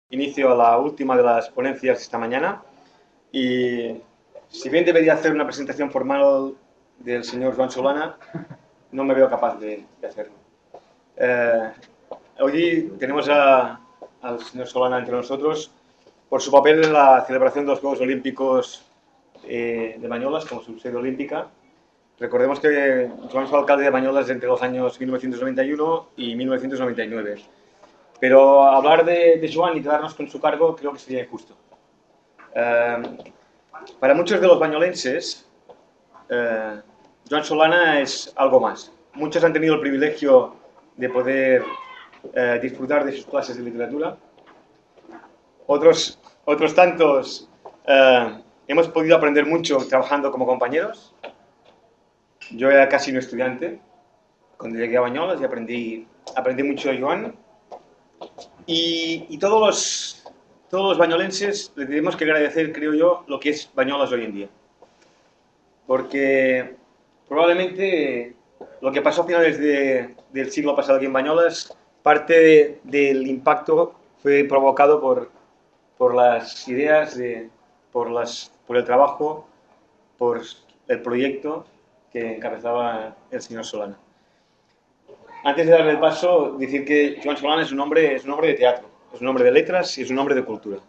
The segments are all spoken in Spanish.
inicio a la última de las ponencias esta mañana y si bien debería hacer una presentación formal del señor Joan Solana, no me veo capaz de hacerlo. Hoy tenemos al señor Solana entre nosotros por su papel en la celebración de los Juegos Olímpicos de Banyoles como subsede olímpica. Recordemos que Joan fue alcalde de Banyoles entre los años 1991 y 1999. Pero hablar de Joan y quedarnos con su cargo creo que sería injusto. Para muchos de los bañolenses, Joan Solana es algo más. Muchos han tenido el privilegio de poder disfrutar de sus clases de literatura. Otros tantos hemos podido aprender mucho trabajando como compañeros. Yo era casi un estudiante cuando llegué a Banyoles y aprendí mucho de Joan. Y todos los bañolenses le tenemos que agradecer, creo yo, lo que es Banyoles hoy en día. Porque probablemente lo que pasó a finales del siglo pasado aquí en Banyoles, parte del impacto fue provocado por las ideas, por el trabajo, por el proyecto que encabezaba el señor Solana. Antes de darle el paso, decir que Joan Solana es un hombre de teatro, es un hombre de letras y es un hombre de cultura.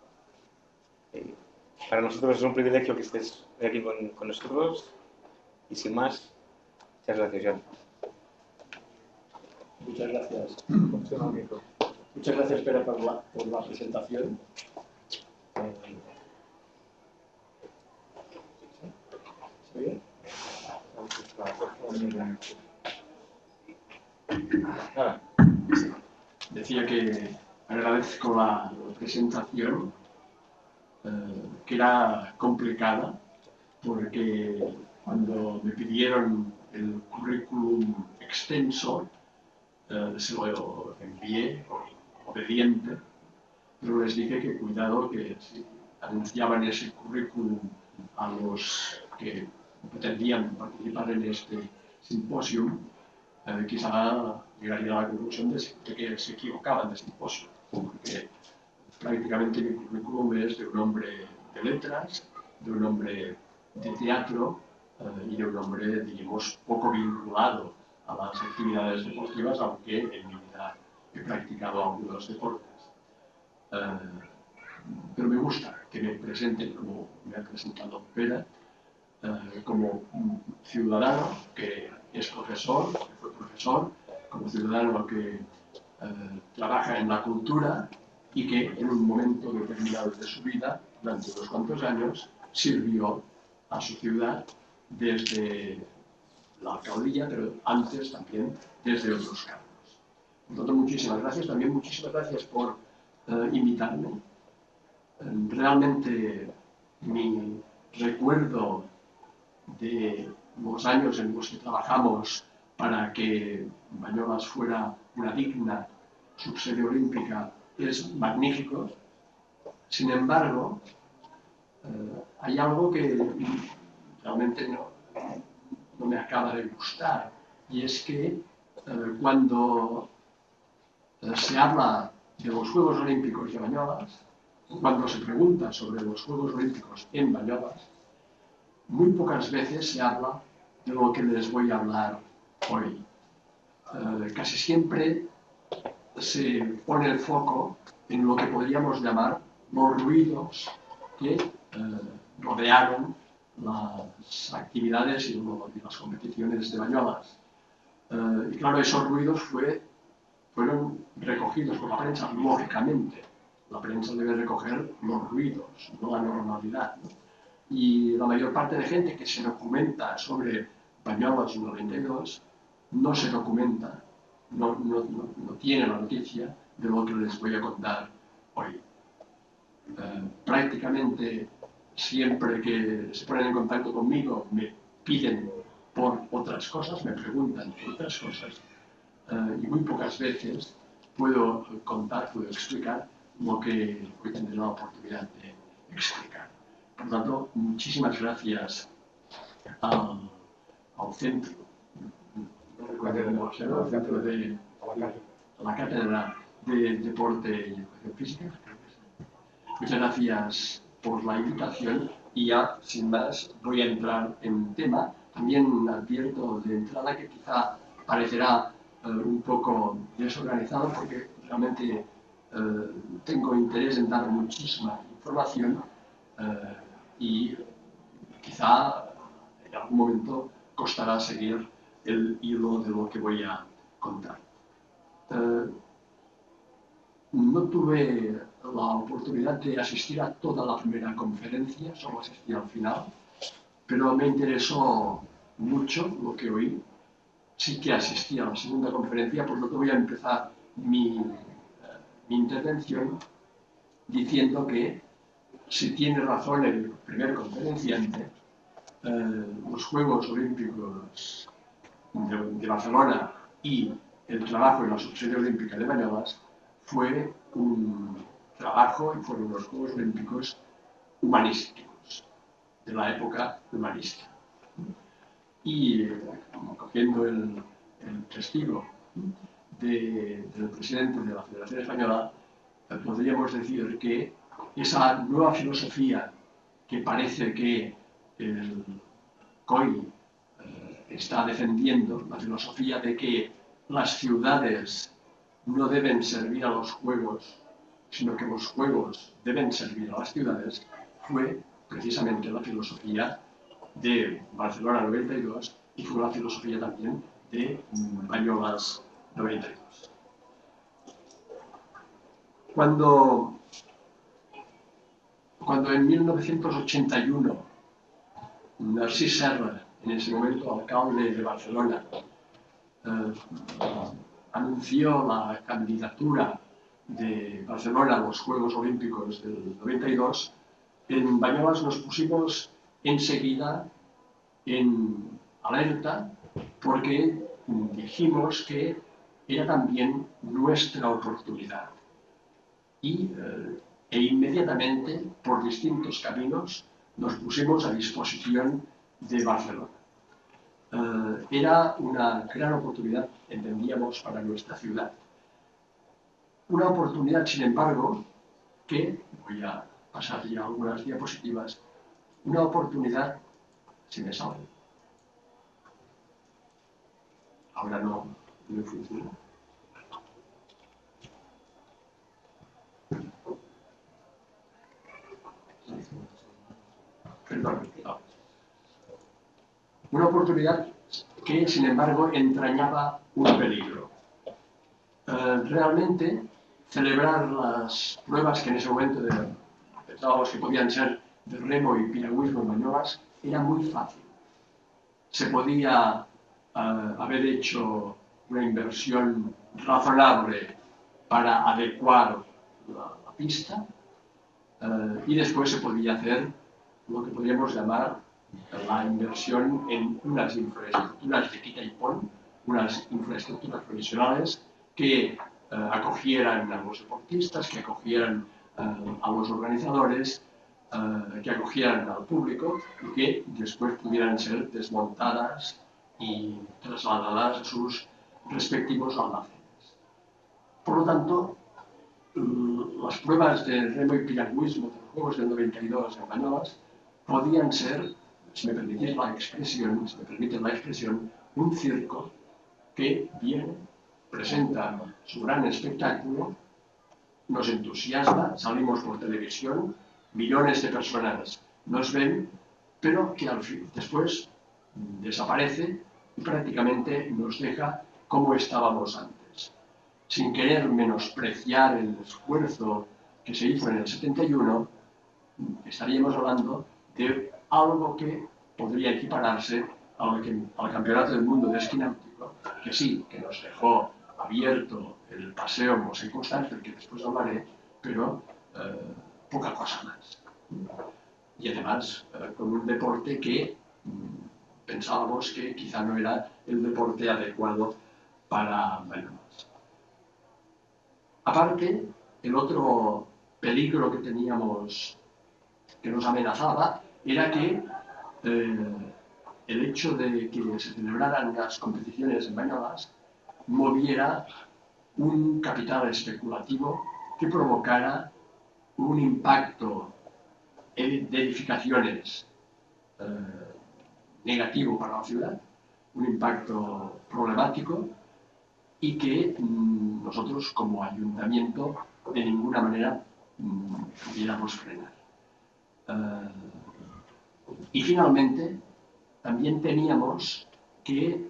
Para nosotros es un privilegio que estés aquí con nosotros y sin más, muchas gracias, Joan. Muchas gracias. Muchas gracias, Pere, por la presentación. ¿Se oye? Nada. Decía que agradezco la presentación, que era complicada, porque cuando me pidieron el currículum extenso, se lo envié obediente, pero les dije que cuidado, que si anunciaban ese currículum a los que pretendían participar en este simposio, quizá llegaría a la conclusión de que se equivocaban de simposio, porque prácticamente mi currículum es de un hombre de letras, de un hombre de teatro y de un hombre, digamos, poco vinculado a las actividades deportivas, aunque en mi vida he practicado algunos deportes. Pero me gusta que me presenten como me ha presentado Pere, como ciudadano que es profesor, que fue profesor, como ciudadano que trabaja en la cultura y que en un momento determinado de su vida, durante unos cuantos años, sirvió a su ciudad desde la alcaldía, pero antes también desde otros cargos. Por tanto, muchísimas gracias. También muchísimas gracias por invitarme. Realmente mi recuerdo de los años en los que trabajamos para que Banyoles fuera una digna subsede olímpica es magnífico. Sin embargo, hay algo que realmente no me acaba de gustar, y es que cuando se habla de los Juegos Olímpicos de Banyoles, cuando se pregunta sobre los Juegos Olímpicos en Banyoles, muy pocas veces se habla de lo que les voy a hablar hoy. Casi siempre se pone el foco en lo que podríamos llamar los ruidos que rodearon las actividades y las competiciones de Banyoles. Y claro, esos ruidos fueron recogidos por la prensa, lógicamente. La prensa debe recoger los ruidos, no la normalidad, ¿no? Y la mayor parte de gente que se documenta sobre Banyoles 92 no se documenta, no tiene la noticia de lo que les voy a contar hoy. Prácticamente siempre que se ponen en contacto conmigo me piden por otras cosas, me preguntan por otras cosas, y muy pocas veces puedo contar, puedo explicar lo que hoy tendré la oportunidad de explicar. Por tanto, muchísimas gracias al centro, no recuerdo cómo se llama, al centro de la Cátedra de Deporte y Educación Física, Muchas gracias por la invitación y ya, sin más, voy a entrar en tema. También advierto de entrada que quizá parecerá un poco desorganizado porque realmente tengo interés en dar muchísima información y quizá en algún momento costará seguir el hilo de lo que voy a contar. No tuve la oportunidad de asistir a toda la primera conferencia, solo asistí al final, pero me interesó mucho lo que oí. Sí que asistí a la segunda conferencia, por lo que voy a empezar mi intervención diciendo que, si tiene razón el primer conferenciante, los Juegos Olímpicos de Barcelona y el trabajo en la subsede olímpica de Banyoles fue un trabajo y fueron los Juegos Olímpicos humanísticos, de la época humanista. Y cogiendo el testigo del presidente de la Federación Española, podríamos decir que esa nueva filosofía que parece que el COI está defendiendo, la filosofía de que las ciudades no deben servir a los juegos, sino que los juegos deben servir a las ciudades, fue precisamente la filosofía de Barcelona 92 y fue la filosofía también de Banyoles 92. Cuando en 1981 Narcís Serra, en ese momento alcalde de Barcelona, anunció la candidatura de Barcelona a los Juegos Olímpicos del 92, en Banyoles nos pusimos enseguida en alerta porque dijimos que era también nuestra oportunidad. E inmediatamente, por distintos caminos, nos pusimos a disposición de Barcelona. Era una gran oportunidad, entendíamos, para nuestra ciudad. Una oportunidad, sin embargo, que, voy a pasar ya algunas diapositivas, una oportunidad, si me sale, ahora no funciona. Perdón, no. Una oportunidad que, sin embargo, entrañaba un peligro. Realmente, celebrar las pruebas que en ese momento pensábamos que podían ser de remo y piragüismo en Banyoles era muy fácil. Se podía haber hecho una inversión razonable para adecuar la pista y después se podía hacer lo que podríamos llamar la inversión en unas infraestructuras de quita y pon, unas infraestructuras profesionales que acogieran a los deportistas, que acogieran a los organizadores, que acogieran al público y que después pudieran ser desmontadas y trasladadas a sus respectivos almacenes. Por lo tanto, las pruebas de remo y piragüismo de los Juegos del 92 en Banyoles podían ser, si me permitís la expresión, un circo que viene, presenta su gran espectáculo, nos entusiasma, salimos por televisión, millones de personas nos ven, pero que después desaparece y prácticamente nos deja como estábamos antes. Sin querer menospreciar el esfuerzo que se hizo en el 71, estaríamos hablando de algo que podría equipararse al Campeonato del Mundo de Esquí Náutico, que sí, que nos dejó abierto el paseo Mosén Constant, del que después hablaré, pero poca cosa más. Y además, con un deporte que pensábamos que quizá no era el deporte adecuado para Banyoles. Aparte, el otro peligro que teníamos, que nos amenazaba, era que el hecho de que se celebraran las competiciones en Banyoles moviera un capital especulativo que provocara un impacto de edificaciones negativo para la ciudad, un impacto problemático y que nosotros como ayuntamiento de ninguna manera pudiéramos frenar. Y finalmente, también teníamos que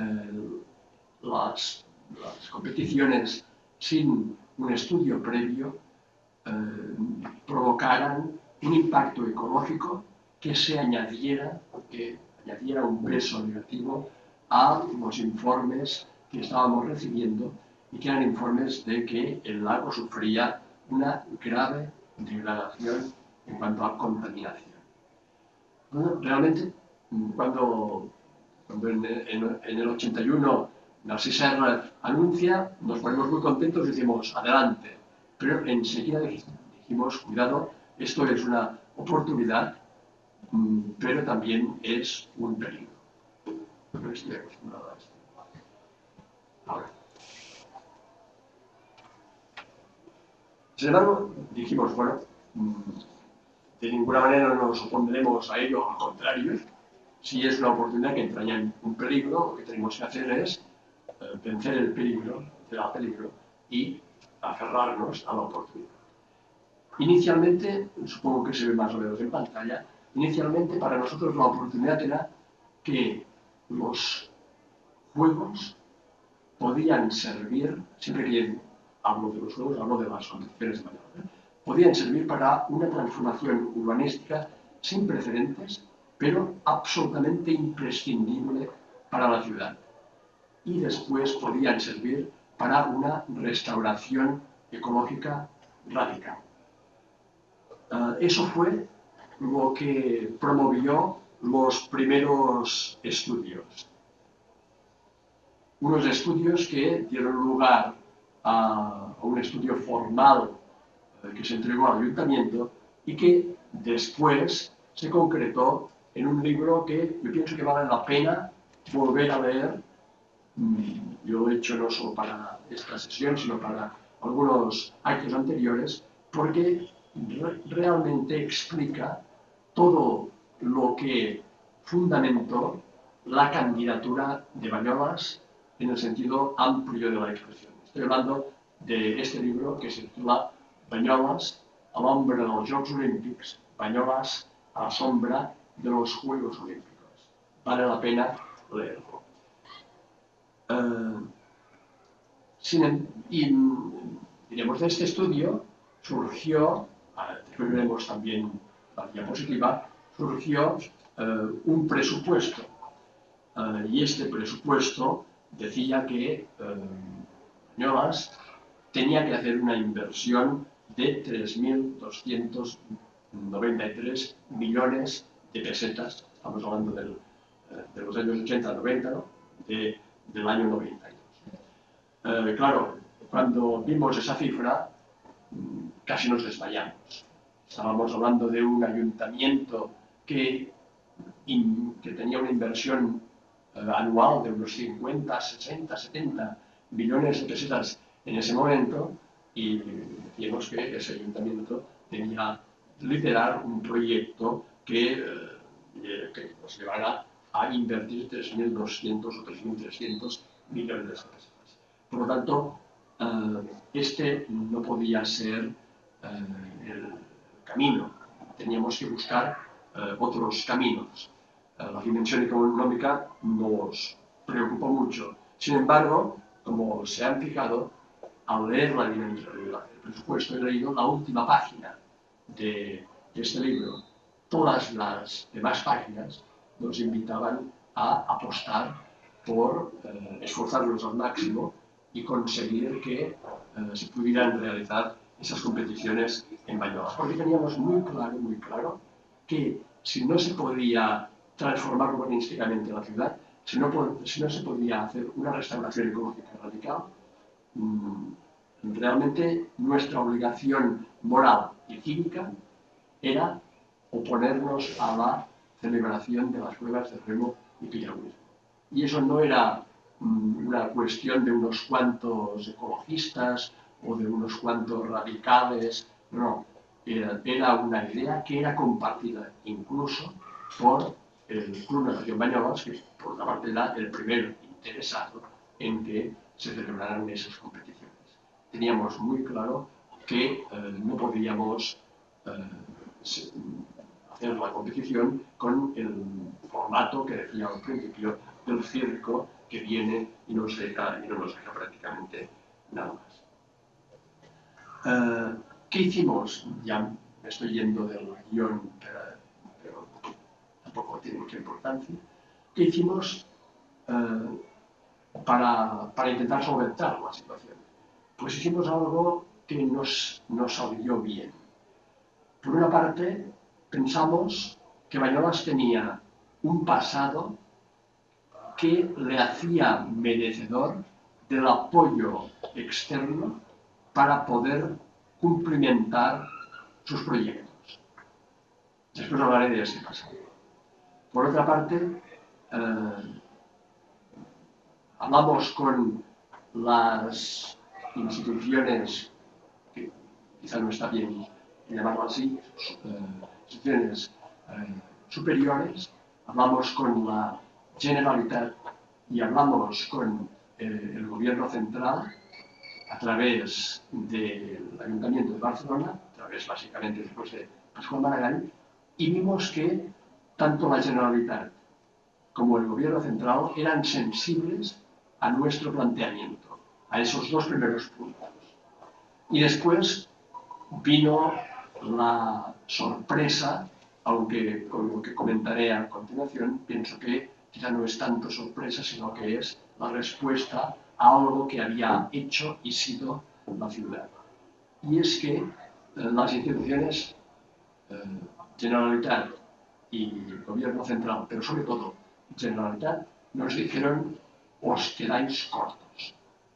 las competiciones sin un estudio previo provocaran un impacto ecológico que añadiera un peso negativo a los informes que estábamos recibiendo y que eran informes de que el lago sufría una grave degradación en cuanto a contaminación. Bueno, realmente, cuando en el 81 Narcís Serra anuncia, nos ponemos muy contentos y decimos, adelante. Pero enseguida dijimos, cuidado, esto es una oportunidad, pero también es un peligro. No estoy acostumbrado a esto. Ahora. Sin embargo, dijimos, bueno, de ninguna manera nos opondremos a ello, al contrario. Si es una oportunidad que entraña en un peligro, lo que tenemos que hacer es vencer el peligro y aferrarnos a la oportunidad. Inicialmente, supongo que se ve más o menos en pantalla, inicialmente para nosotros la oportunidad era que los juegos podían servir, siempre que hablo de los juegos, hablo de las competiciones de mayor, podían servir para una transformación urbanística sin precedentes, pero absolutamente imprescindible para la ciudad. Y después podían servir para una restauración ecológica radical. Eso fue lo que promovió los primeros estudios. Unos estudios que dieron lugar a un estudio formal que se entregó al ayuntamiento y que después se concretó en un libro que yo pienso que vale la pena volver a leer. Yo lo he hecho no solo para esta sesión, sino para algunos actos anteriores, porque realmente explica todo lo que fundamentó la candidatura de Banyoles en el sentido amplio de la expresión. Estoy hablando de este libro que se titula Banyoles a l'ombra dels Jocs Olímpics, Banyoles a la sombra de los Juegos Olímpicos. Vale la pena leerlo. Diremos, de este estudio surgió, después veremos también la diapositiva, surgió un presupuesto. Y este presupuesto decía que Banyoles tenía que hacer una inversión de 3.293 millones de pesetas, estamos hablando de los años 80-90, ¿no? Del año 92. Claro, cuando vimos esa cifra, casi nos desmayamos. Estábamos hablando de un ayuntamiento que tenía una inversión anual de unos 50, 60, 70 millones de pesetas en ese momento, y decíamos que ese ayuntamiento debía liderar un proyecto que nos llevara a invertir 3.200 o 3.300 millones de pesetas. Por lo tanto, este no podía ser el camino. Teníamos que buscar otros caminos. La dimensión económica nos preocupó mucho. Sin embargo, como se han fijado, al leer el presupuesto, he leído la última página de este libro. Todas las demás páginas nos invitaban a apostar por esforzarnos al máximo y conseguir que se pudieran realizar esas competiciones en Banyoles. Porque teníamos muy claro que si no se podía transformar urbanísticamente la ciudad, si no se podía hacer una restauración ecológica radical, realmente nuestra obligación moral y cívica era oponernos a la celebración de las pruebas de remo y piragüismo. Y eso no era una cuestión de unos cuantos ecologistas o de unos cuantos radicales, no. era una idea que era compartida incluso por el Club Natación Banyolas, que por una parte era el primer interesado en que se celebraran esas competiciones. Teníamos muy claro que no podíamos hacer la competición con el formato que decía al principio del circo que viene y no nos deja prácticamente nada más. ¿Qué hicimos? Ya me estoy yendo del guión, pero tampoco tiene mucha importancia. ¿Qué hicimos para intentar solventar la situación? Pues hicimos algo que nos salió bien. Por una parte, pensamos que Banyolas tenía un pasado que le hacía merecedor del apoyo externo para poder cumplimentar sus proyectos. Después hablaré de ese pasado. Por otra parte, hablamos con las instituciones, que quizá no está bien llamarlo así, instituciones superiores, hablamos con la Generalitat y hablamos con el gobierno central a través del Ayuntamiento de Barcelona, a través básicamente después de Pascual Maragall, y vimos que tanto la Generalitat como el gobierno central eran sensibles a nuestro planteamiento, a esos dos primeros puntos. Y después vino la sorpresa, aunque con lo que comentaré a continuación, pienso que quizá no es tanto sorpresa, sino que es la respuesta a algo que había hecho y sido la ciudad. Y es que las instituciones, Generalitat y Gobierno Central, pero sobre todo Generalitat, nos dijeron: os quedáis cortos.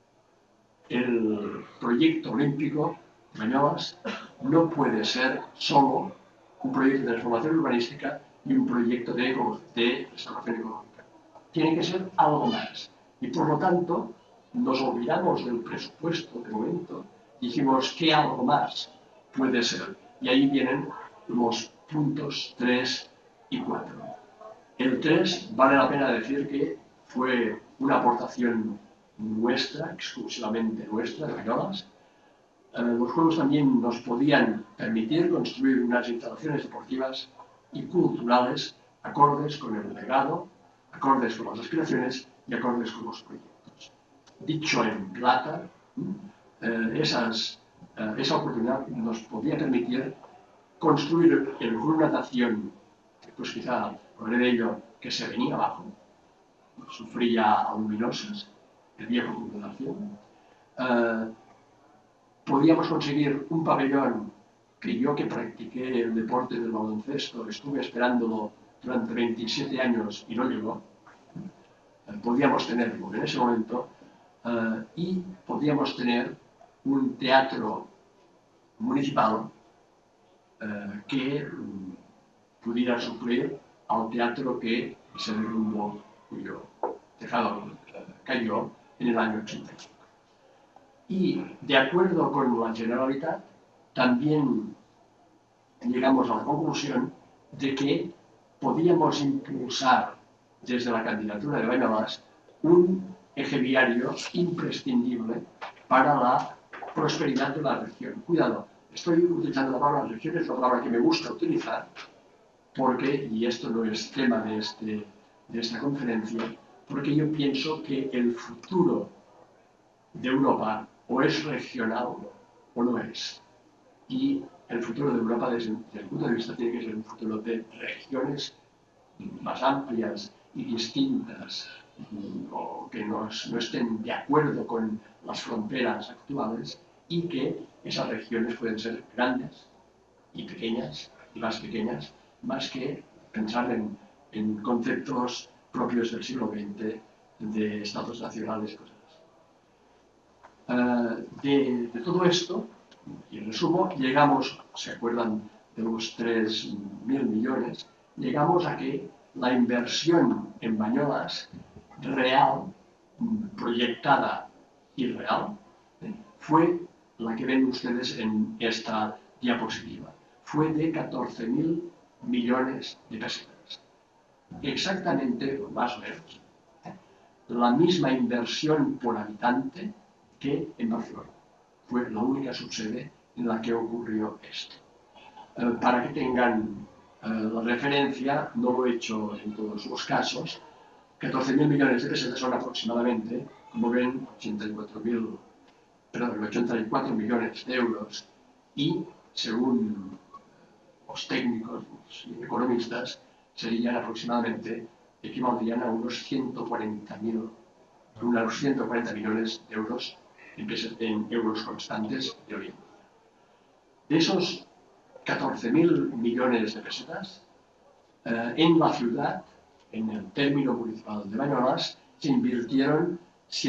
El proyecto olímpico de Banyolas no puede ser solo un proyecto de transformación urbanística y un proyecto de restauración económica. Tiene que ser algo más. Y por lo tanto, nos olvidamos del presupuesto de momento, dijimos que algo más puede ser. Y ahí vienen los puntos 3 y 4. El 3, vale la pena decir que fue una aportación nuestra, exclusivamente nuestra, de Banyolas. Los juegos también nos podían permitir construir unas instalaciones deportivas y culturales acordes con el legado, acordes con las aspiraciones y acordes con los proyectos. Dicho en plata, esa oportunidad nos podía permitir construir el Club Natación, pues quizá hablaré de ello, que se venía abajo, sufría aluminosas, el viejo Club Natación. Podíamos conseguir un pabellón que practiqué el deporte del baloncesto, estuve esperándolo durante 27 años y no llegó. Podíamos tenerlo en ese momento y podíamos tener un teatro municipal que pudiera suplir al teatro que se derrumbó, cuyo tejado cayó en el año 85. Y de acuerdo con la Generalitat, también llegamos a la conclusión de que podíamos impulsar desde la candidatura de Banyolas un eje viario imprescindible para la prosperidad de la región. Cuidado, estoy utilizando la palabra región, es una palabra que me gusta utilizar, porque, y esto no es tema de esta conferencia, porque yo pienso que el futuro de Europa o es regional o no es. Y el futuro de Europa, desde el punto de vista, tiene que ser un futuro de regiones más amplias y distintas, o que no estén de acuerdo con las fronteras actuales, y que esas regiones pueden ser grandes y pequeñas, y más pequeñas, más que pensar en conceptos propios del siglo XX de estados nacionales, cosas así. De todo esto, y en resumo, llegamos, ¿se acuerdan de los 3.000 millones? Llegamos a que la inversión en Banyolas, real, proyectada y real, fue la que ven ustedes en esta diapositiva. fue de 14.000 millones de pesetas. Exactamente, más o menos, la misma inversión por habitante que en Barcelona. Fue la única subsede en la que ocurrió esto. Para que tengan la referencia, no lo he hecho en todos los casos, 14.000 millones de pesetas son aproximadamente, como ven, 84 millones de euros y, según los técnicos y economistas, serían aproximadamente, equivaldrían a unos 140 millones de euros en euros constantes de hoy en día. De esos 14.000 millones de pesetas, en la ciudad, en el término municipal de Banyoles, se invirtieron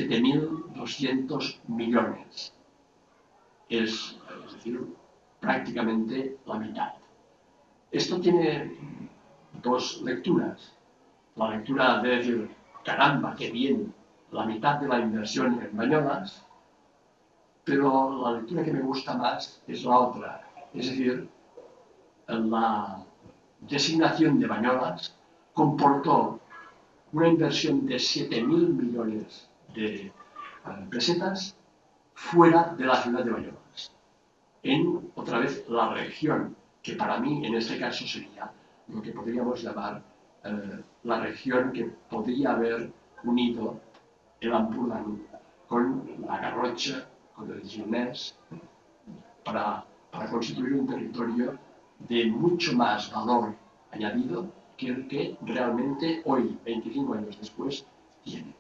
7.200 millones. Es decir, prácticamente la mitad. Esto tiene dos lecturas. La lectura de decir, caramba, qué bien, la mitad de la inversión en Banyoles, pero la lectura que me gusta más es la otra. Es decir, la designación de Banyoles comportó una inversión de 7.000 millones de pesetas fuera de la ciudad de Banyoles, en, otra vez, la región, que para mí, en este caso, sería lo que podríamos llamar la región que podría haber unido el Ampurdán con la Garrotxa, con el Gironès, para constituir un territorio de mucho más valor añadido que el que realmente hoy, 25 años después, tiene.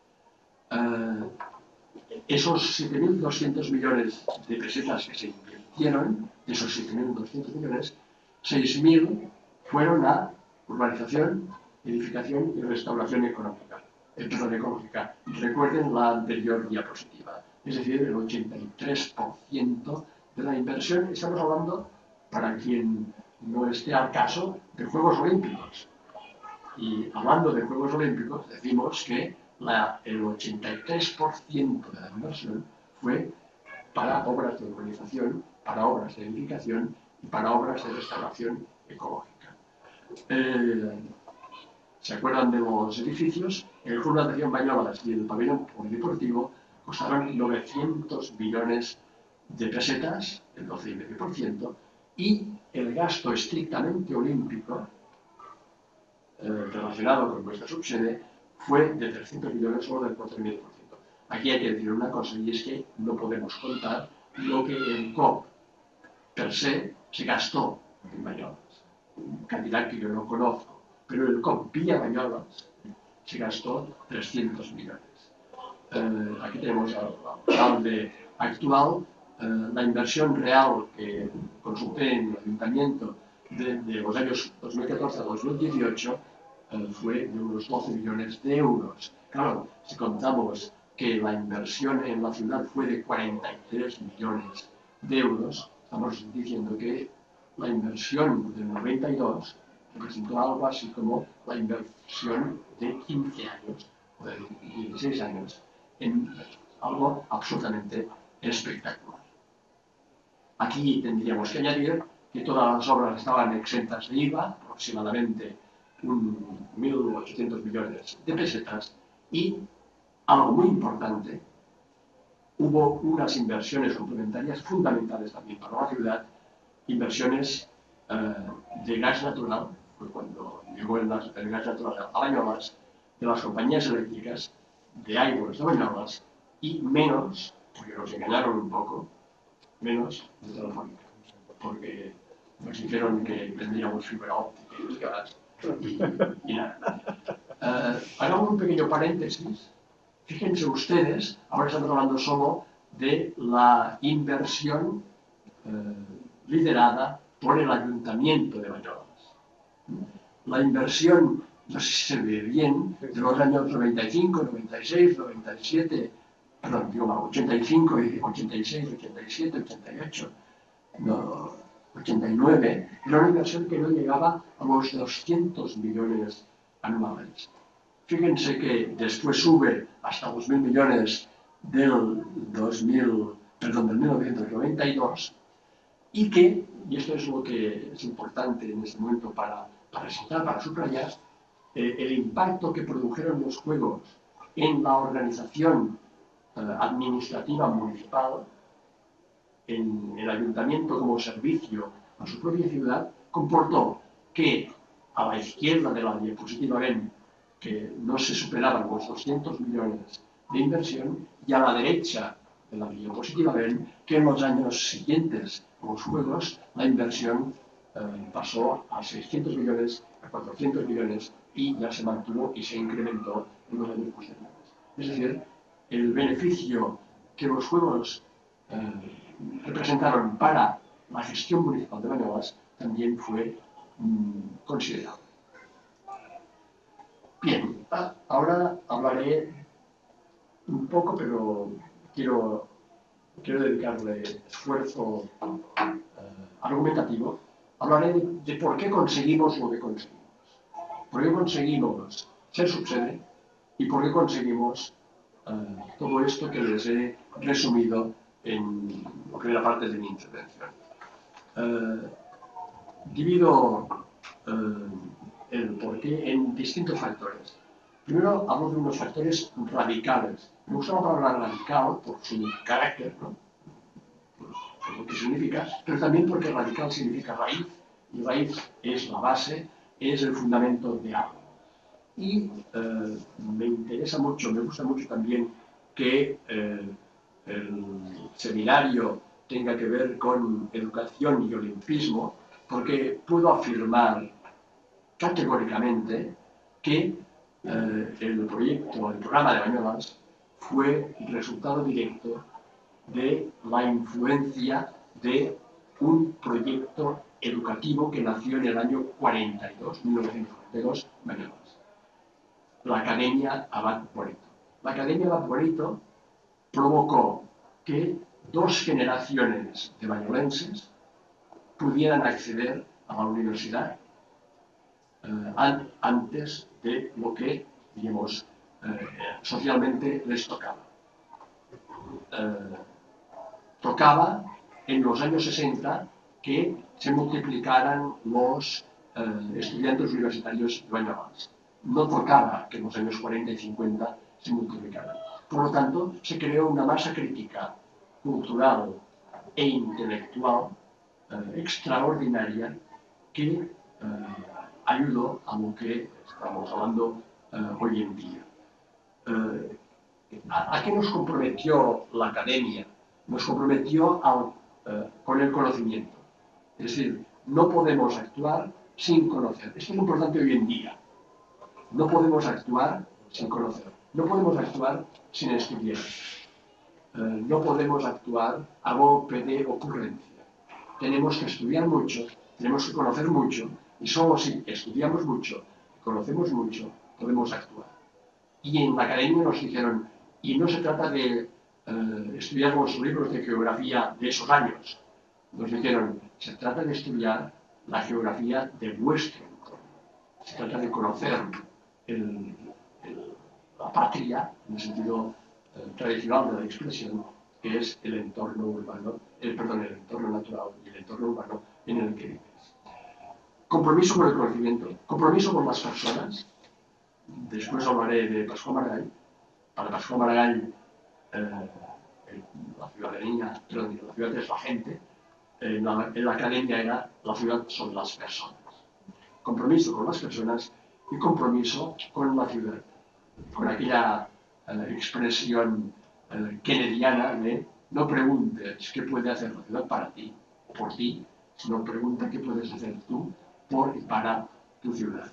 Esos 7.200 millones de pesetas que se invirtieron, de esos 7.200 millones, 6.000 fueron a urbanización, edificación y restauración ecológica. Recuerden la anterior diapositiva. Es decir, el 83% de la inversión, estamos hablando, para quien no esté al caso, de Juegos Olímpicos. Y hablando de Juegos Olímpicos, decimos que el 83% de la inversión fue para obras de urbanización, para obras de edificación y para obras de restauración ecológica. ¿Se acuerdan de los edificios? El Club Natación Banyoles y el pabellón polideportivo costaron 900 millones de pesetas, el 12,5%, y el gasto estrictamente olímpico relacionado con nuestra subsede fue de 300 millones o del 4,5%. Aquí hay que decir una cosa, y es que no podemos contar lo que el COP per se gastó en Banyoles, cantidad que yo no conozco, pero el COP vía Banyoles se gastó 300 millones. Aquí tenemos al alcalde actual. La inversión real que consulté en el ayuntamiento de los años 2014 a 2018 fue de unos 12 millones de euros. Claro, si contamos que la inversión en la ciudad fue de 43 millones de euros, estamos diciendo que la inversión del 92 representó algo así como la inversión de 15 años o de 16 años en algo absolutamente espectacular. Aquí tendríamos que añadir que todas las obras estaban exentas de IVA, aproximadamente 1.800 millones de pesetas, y algo muy importante, hubo unas inversiones complementarias fundamentales también para la ciudad, inversiones de gas natural, fue cuando llegó el gas natural a Banyoles, de las compañías eléctricas, de Aigües de Banyoles, y menos, porque nos engañaron un poco, menos de Telefónica, porque nos dijeron que tendríamos fibra óptica y gas, y nada. Hagamos un pequeño paréntesis. Fíjense ustedes, ahora estamos hablando solo de la inversión liderada por el Ayuntamiento de Banyoles. La inversión, no sé si se ve bien, de los años 95, 96, 97, perdón, digo mal, 85, 86, 87, 88, 89, era una inversión que no llegaba a los 200 millones anuales. Fíjense que después sube hasta 2.000 millones del 1992 y que y esto es lo que es importante en este momento para resaltar, para subrayar, el impacto que produjeron los juegos en la organización administrativa municipal, en el ayuntamiento como servicio a su propia ciudad, comportó que a la izquierda de la diapositiva ven que no se superaban los 200 millones de inversión, y a la derecha de la diapositiva ven que en los años siguientes a los juegos la inversión pasó a 600 millones, a 400 millones, y ya se mantuvo y se incrementó en los años posteriores. Es decir, el beneficio que los juegos representaron para la gestión municipal de Banyoles también fue considerable. Bien, ahora hablaré un poco, pero quiero dedicarle esfuerzo argumentativo. Hablaré de por qué conseguimos lo que conseguimos. Por qué conseguimos ser subsede y por qué conseguimos todo esto que les he resumido en la primera parte de mi intervención. Divido el porqué en distintos factores. Primero hablo de unos factores radicales. Me gusta la palabra radical por su carácter, ¿no? Por lo que significa, pero también porque radical significa raíz, y raíz es la base, es el fundamento de algo. Y me interesa mucho, me gusta mucho también que el seminario tenga que ver con educación y olimpismo, porque puedo afirmar categóricamente que el programa de Banyoles fue resultado directo de la influencia de un proyecto educativo que nació en el año 1942, Banyoles. La Academia Abad Bonito. La Academia Abad Bonito provocó que 2 generaciones de banyolenses pudieran acceder a la universidad antes de lo que, digamos, socialmente les tocaba. Tocaba en los años 60 que se multiplicaran los estudiantes universitarios de Banyoles. No tocaba que en los años 40 y 50 se multiplicaran. Por lo tanto, se creó una masa crítica, cultural e intelectual extraordinaria que ayudó a lo que estamos hablando hoy en día. ¿A qué nos comprometió la academia? Nos comprometió con el conocimiento. Es decir, no podemos actuar sin conocer. Esto es importante hoy en día. No podemos actuar sin conocer. No podemos actuar sin estudiar. No podemos actuar a golpe de ocurrencia. Tenemos que estudiar mucho, tenemos que conocer mucho, y solo si estudiamos mucho, conocemos mucho, podemos actuar. Y en la academia nos dijeron, y no se trata de estudiar los libros de geografía de esos años. Nos dijeron, se trata de estudiar la geografía de vuestro entorno. Se trata de conocer la patria, en el sentido tradicional de la expresión, que es el entorno urbano, el entorno natural y el entorno urbano en el que vives. Compromiso con el conocimiento, compromiso con las personas. Después hablaré de Pascual Maragall. Para Pascual Maragall, la ciudadanía, la ciudad es la gente, en la academia era la ciudad son las personas. Compromiso con las personas y compromiso con la ciudad, con aquella expresión kennediana de no preguntes qué puede hacer la ciudad para ti o por ti, sino pregunta qué puedes hacer tú por y para tu ciudad.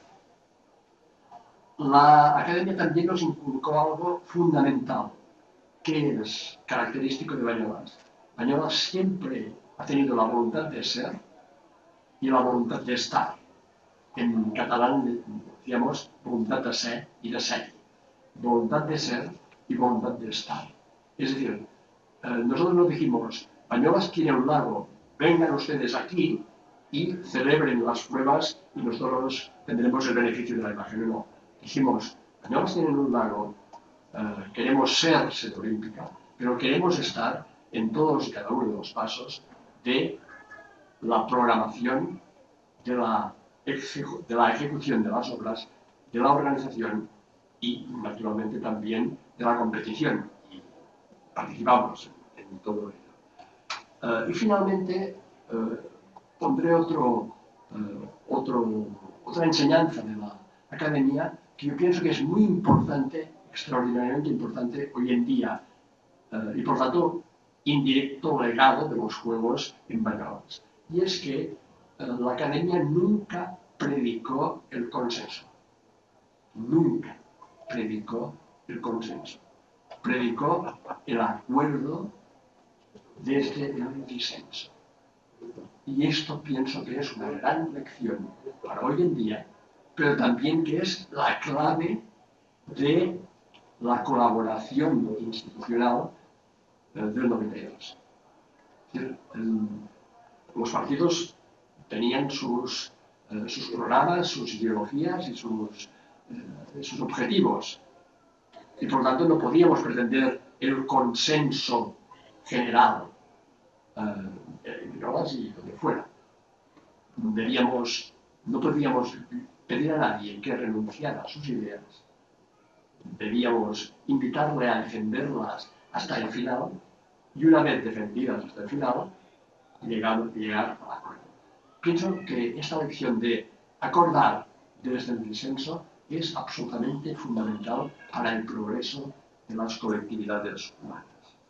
La academia también nos inculcó algo fundamental, que es característico de Banyoles. Banyoles siempre ha tenido la voluntad de ser y la voluntad de estar. En catalán decíamos voluntad de ser y de ser. Voluntad de ser y voluntad de estar. Es decir, nosotros nos dijimos, Banyoles tiene un lago, vengan ustedes aquí y celebren las pruebas y nosotros tendremos el beneficio de la imagen. No, dijimos, Banyoles tienen un lago, queremos ser sede olímpica, pero queremos estar en todos y cada uno de los pasos de la programación de la ejecución de las obras, de la organización y, naturalmente, también de la competición. Y participamos en todo ello. Y, finalmente, pondré otra enseñanza de la academia que yo pienso que es muy importante, extraordinariamente importante hoy en día, y por tanto indirecto legado de los Juegos en Banyoles. Y es que la academia nunca predicó el consenso. Nunca predicó el consenso. Predicó el acuerdo desde el disenso. Y esto pienso que es una gran lección para hoy en día, pero también que es la clave de la colaboración institucional del 92. Es decir, los partidos tenían sus programas, sus ideologías y sus objetivos. Y por tanto no podíamos pretender el consenso general en Banyoles y donde fuera. No podíamos pedir a nadie que renunciara a sus ideas. Debíamos invitarle a defenderlas hasta el final y una vez defendidas hasta el final, llegar al acuerdo. Pienso que esta lección de acordar desde el disenso es absolutamente fundamental para el progreso de las colectividades humanas.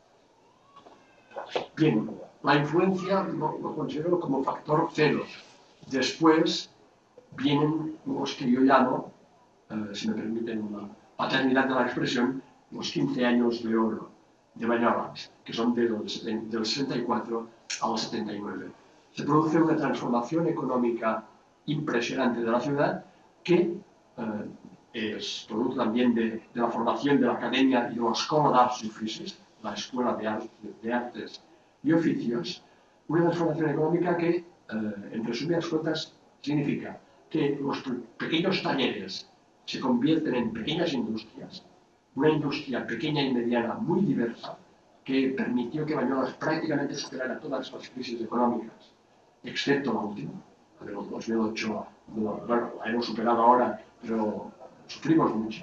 Bien, la influencia lo considero como factor cero. Después vienen los que yo llamo, si me permiten la paternidad de la expresión, los 15 años de oro de Banyoles, que son del 64 al 79. Se produce una transformación económica impresionante de la ciudad que es producto también de la formación de la academia y de la Escola d'Arts i Oficis, la Escuela de Artes y Oficios, una transformación económica que, en resumidas cuentas, significa que los pequeños talleres se convierten en pequeñas industrias, una industria pequeña y mediana muy diversa que permitió que Banyoles prácticamente superara todas las crisis económicas, excepto la última, la del 2008, bueno, la hemos superado ahora, pero sufrimos mucho.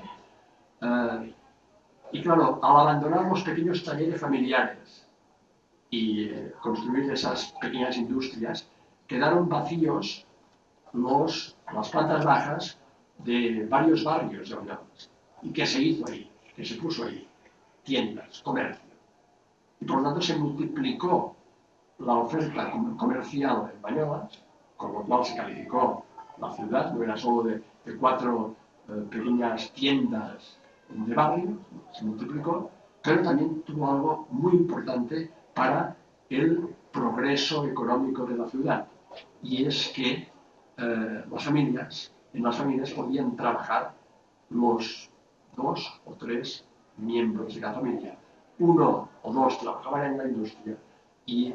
Y claro, al abandonar los pequeños talleres familiares y construir esas pequeñas industrias, quedaron vacíos las plantas bajas de varios barrios de Banyoles. ¿Y qué se hizo ahí? ¿Qué se puso ahí? Tiendas, comercio. Y por lo tanto se multiplicó la oferta comercial en Banyoles, con lo cual se calificó la ciudad, no era solo de 4 pequeñas tiendas de barrio, se multiplicó, pero también tuvo algo muy importante para el progreso económico de la ciudad, y es que en las familias podían trabajar los 2 o 3 miembros de cada familia. 1 o 2 trabajaban en la industria y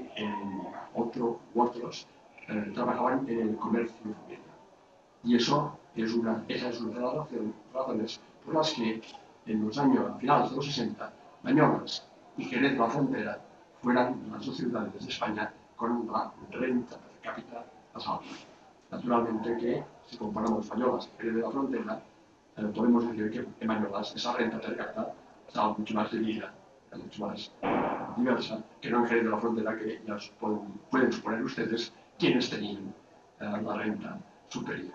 otros trabajaban en el comercio familiar. Y esa es una de las razones por las que en los años finales de los 60, Banyoles y Jerez de la Frontera fueran las 2 ciudades de España con la renta per cápita más alta. Naturalmente que, si comparamos Banyoles y Jerez de la Frontera, podemos decir que en Banyoles esa renta per cápita está mucho más dividida, mucho más diversa, que no en Jerez de la Frontera, que ya pueden suponer ustedes quienes tenían la renta superior.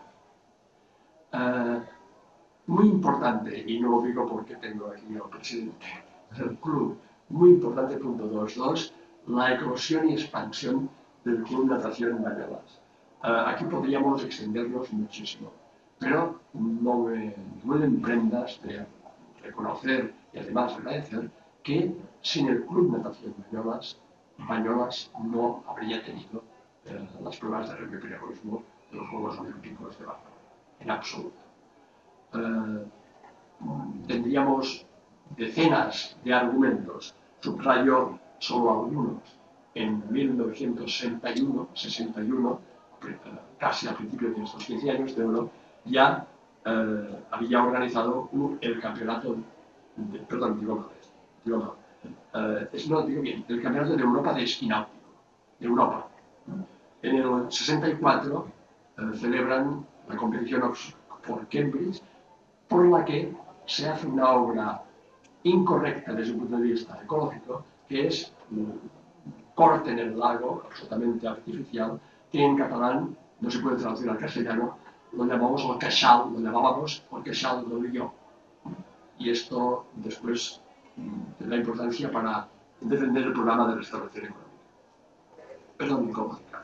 Muy importante, y no lo digo porque tengo aquí al presidente del club, muy importante punto 2.2, la eclosión y expansión del Club Natación Banyoles. Aquí podríamos extendernos muchísimo, pero no me duelen prendas de reconocer y además agradecer que sin el Club Natación Banyoles no habría tenido las pruebas de remo y piragüismo de los Juegos Olímpicos de Barcelona, en absoluto. Tendríamos decenas de argumentos, subrayo solo algunos. En 1961, casi al principio de estos 15 años de oro, ya había organizado el campeonato, el campeonato de Europa de esquí náutico, de Europa. En el 64 celebran la competición Oxford Cambridge, por la que se hace una obra incorrecta desde un punto de vista ecológico, que es corte en el lago, absolutamente artificial, que en catalán no se puede traducir al castellano, lo llamábamos el queixal del Lió. Y esto después tendrá importancia para defender el programa de restauración económica. Perdón, ecológica.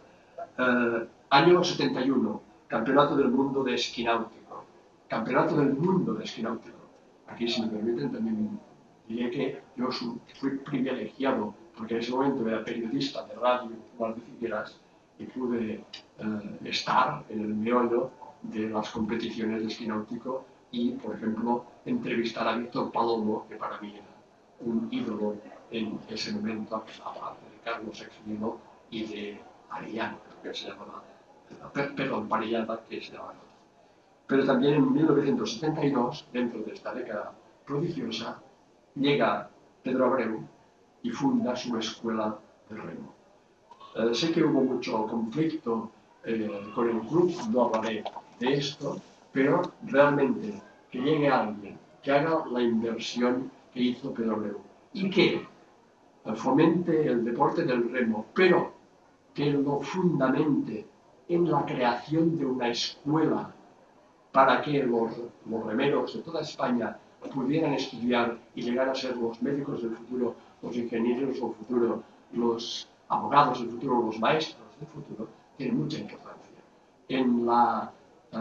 Año 71, Campeonato del Mundo de Esquí Náutico. Campeonato del Mundo de Esquí Náutico. Aquí, si me permiten, también diré que yo fui privilegiado, porque en ese momento era periodista de radio de Figueras y pude estar en el meollo de las competiciones de esquí náutico y, por ejemplo, entrevistar a Víctor Palomo, que para mí era un ídolo en ese momento, aparte de Carlos Exmino y de Arellano, que se llamaba, perdón, Parellada, que se llamaba. Pero también en 1972, dentro de esta década prodigiosa, llega Pedro Abreu y funda su escuela de remo. Sé que hubo mucho conflicto con el club, no hablaré de esto, pero realmente que llegue alguien que haga la inversión que hizo Pedro Abreu y que fomente el deporte del remo, pero que lo fundamente en la creación de una escuela para que los remeros de toda España pudieran estudiar y llegar a ser los médicos del futuro, los ingenieros del futuro, los abogados del futuro, los maestros del futuro, tiene mucha importancia. En la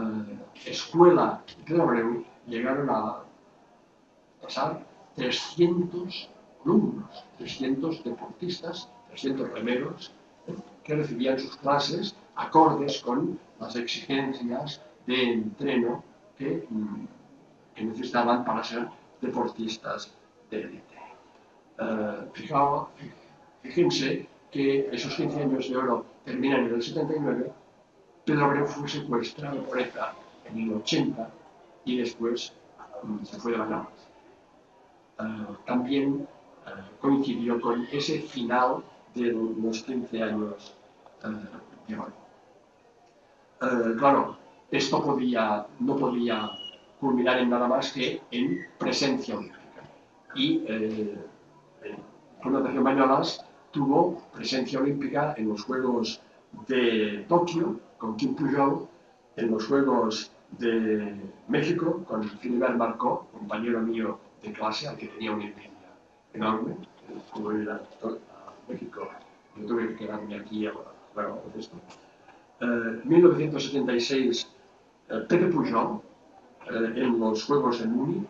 escuela de Pedro Abreu llegaron a pasar 300 alumnos, 300 deportistas, 300 remeros, que recibían sus clases acordes con las exigencias de entreno que necesitaban para ser deportistas de élite. Fíjense que esos 15 años de oro terminan en el 79, Pedro Abreu fue secuestrado por ETA en el 80 y después se fue de Bahamas. También coincidió con ese final de los 15 años de oro. Claro, esto no podía culminar en nada más que en presencia olímpica. Y Fundación Bañolas tuvo presencia olímpica en los Juegos de Tokio con Quim Pujol, en los Juegos de México con Philibert Marcó, compañero mío de clase al que tenía una envidia enorme. Pudo ir a México, yo tuve que quedarme aquí a hablar de esto. 1976, Pepe Pujol en los Juegos en Múnich.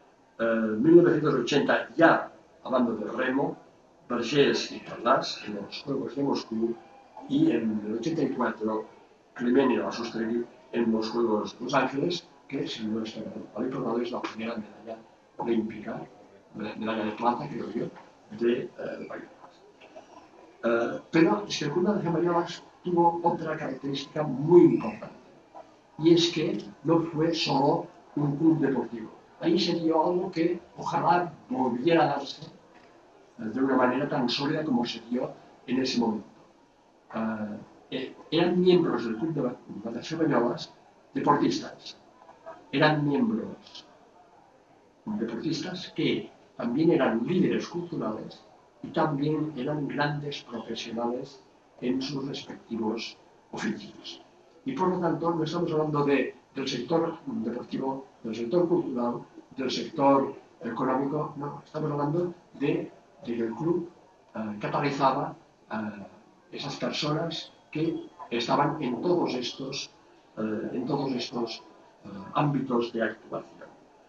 1980, ya hablando de remo, Vergés y Tarlas en los Juegos de Moscú. Y en el 84, Clemeni Lasustregui en los Juegos de Los Ángeles, que, si no estoy mal informado, es la primera medalla olímpica, medalla de plata, creo yo, de Bañolas. Pero es que el Club de Bañolas tuvo otra característica muy importante, y es que no fue solo un club deportivo. Ahí se dio algo que ojalá volviera a darse de una manera tan sólida como se dio en ese momento. Eran miembros del Club de Natació Bañolas deportistas. Eran miembros deportistas que también eran líderes culturales y también eran grandes profesionales en sus respectivos oficios. Y por lo tanto no estamos hablando del sector deportivo, del sector cultural, del sector económico, no, estamos hablando de que el club catalizaba esas personas que estaban en todos estos ámbitos de actuación.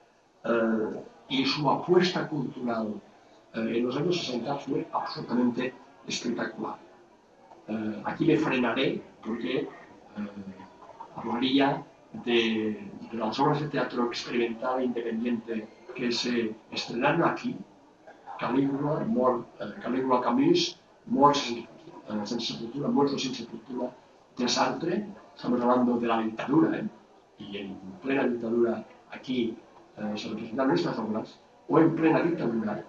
Y su apuesta cultural en los años 60 fue absolutamente espectacular. Aquí me frenaré porque hablaría de las obras de teatro experimental e independiente que se estrenaron aquí: Calígula, Camus, Muertos sin sepultura, de Sartre. Estamos hablando de la dictadura, y en plena dictadura aquí se representaron estas obras, o en plena dictadura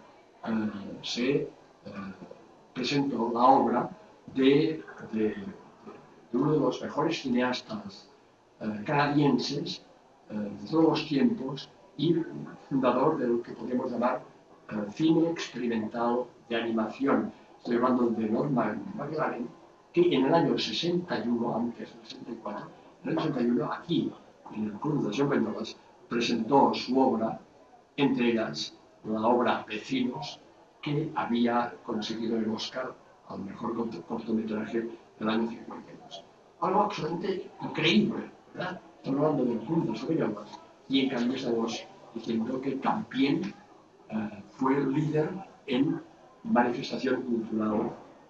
se presentó la obra de de uno de los mejores cineastas canadienses de todos los tiempos y fundador de lo que podemos llamar cine experimental de animación. Estoy hablando de Norman McLaren, que en el año 61, antes del 64, en el 61, aquí, en el Club de las Españolas, presentó su obra, entre ellas la obra Vecinos, que había conseguido el Oscar al mejor cortometraje del año 52. Algo absolutamente increíble, ¿verdad? Estamos hablando del Club de las Españolas y en cambio estamos diciendo que también fue líder en manifestación cultural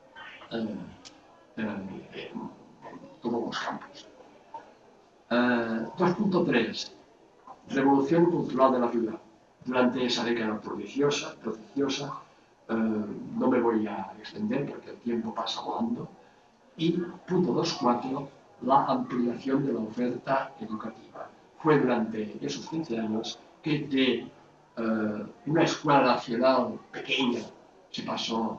en todos los campos. 2.3. Revolución cultural de la ciudad. Durante esa década prodigiosa, no me voy a extender porque el tiempo pasa volando. Y punto 2.4. La ampliación de la oferta educativa. Fue durante esos 15 años que de una escuela nacional pequeña se pasó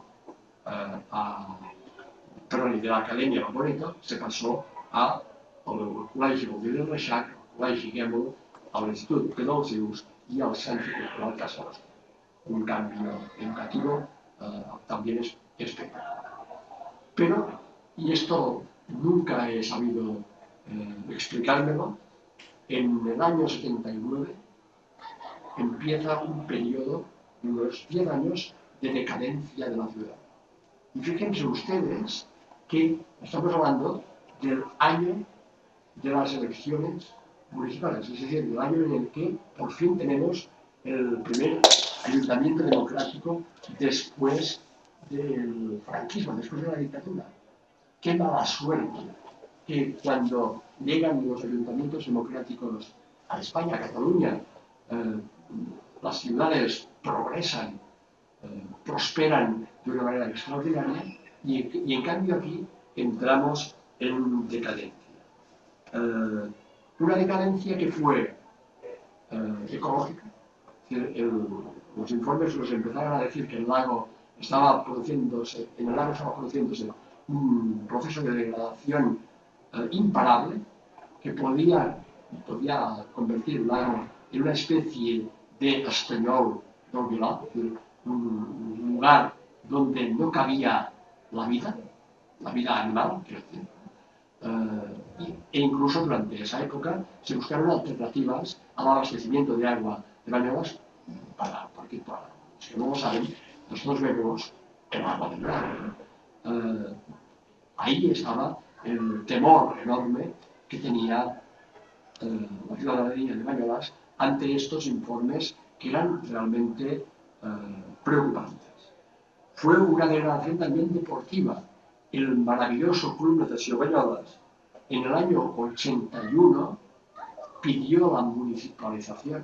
de la Academia Bonito se pasó al Col·legi Baldiri Reixac, al Col·legi Guèmol, a l'Institut Pedagógico y al Centro Cultural Casa Nostra. Un cambio educativo también es espectacular. Pero, y esto nunca he sabido explicármelo, en el año 79 empieza un periodo de unos 10 años de decadencia de la ciudad. Y fíjense ustedes que estamos hablando del año de las elecciones municipales, es decir, del año en el que por fin tenemos el primer ayuntamiento democrático después del franquismo, después de la dictadura. Qué mala suerte que cuando llegan los ayuntamientos democráticos a España, a Cataluña, las ciudades progresan, prosperan de una manera extraordinaria y en cambio aquí entramos en decadencia. Una decadencia que fue ecológica. Los informes nos empezaron a decir que en el lago estaba produciéndose un proceso de degradación imparable que podía convertir el lago en una especie de Estanyol del Vilar, un lugar donde no cabía la vida animal, quiero decir. E incluso durante esa época se buscaron alternativas al abastecimiento de agua de Banyoles porque para los que no lo saben, nosotros bebemos el agua del mar. Ahí estaba el temor enorme que tenía la ciudadanía de Banyoles ante estos informes que eran realmente preocupantes. Fue una degradación también deportiva. El maravilloso Club Natació Banyoles en el año 81 pidió la municipalización.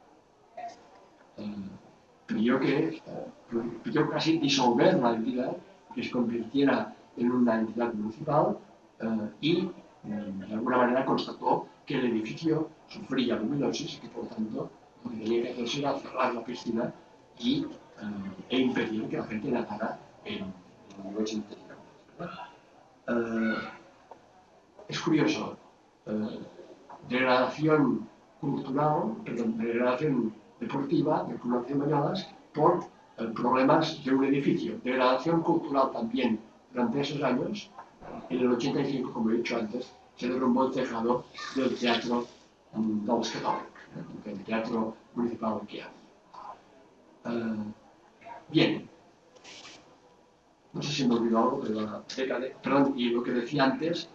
Pidió casi disolver la entidad, que se convirtiera en una entidad municipal y de alguna manera constató que el edificio sufría luminosis y que por tanto lo que tenía que hacerse era cerrar la piscina e impedir que la gente nadara en los interiores. Es curioso, degradación degradación deportiva del Club Natació Banyoles por problemas de un edificio, degradación cultural también durante esos años. En el 85, como he dicho antes, se derrumbó el tejado del Teatro dels Catòlics, del Teatro Municipal que había. Bien, no sé si me olvidó algo de la década, perdón, y lo que decía antes,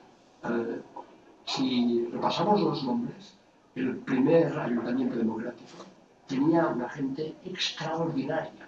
si repasamos los nombres, el primer ayuntamiento democrático tenía una gente extraordinaria,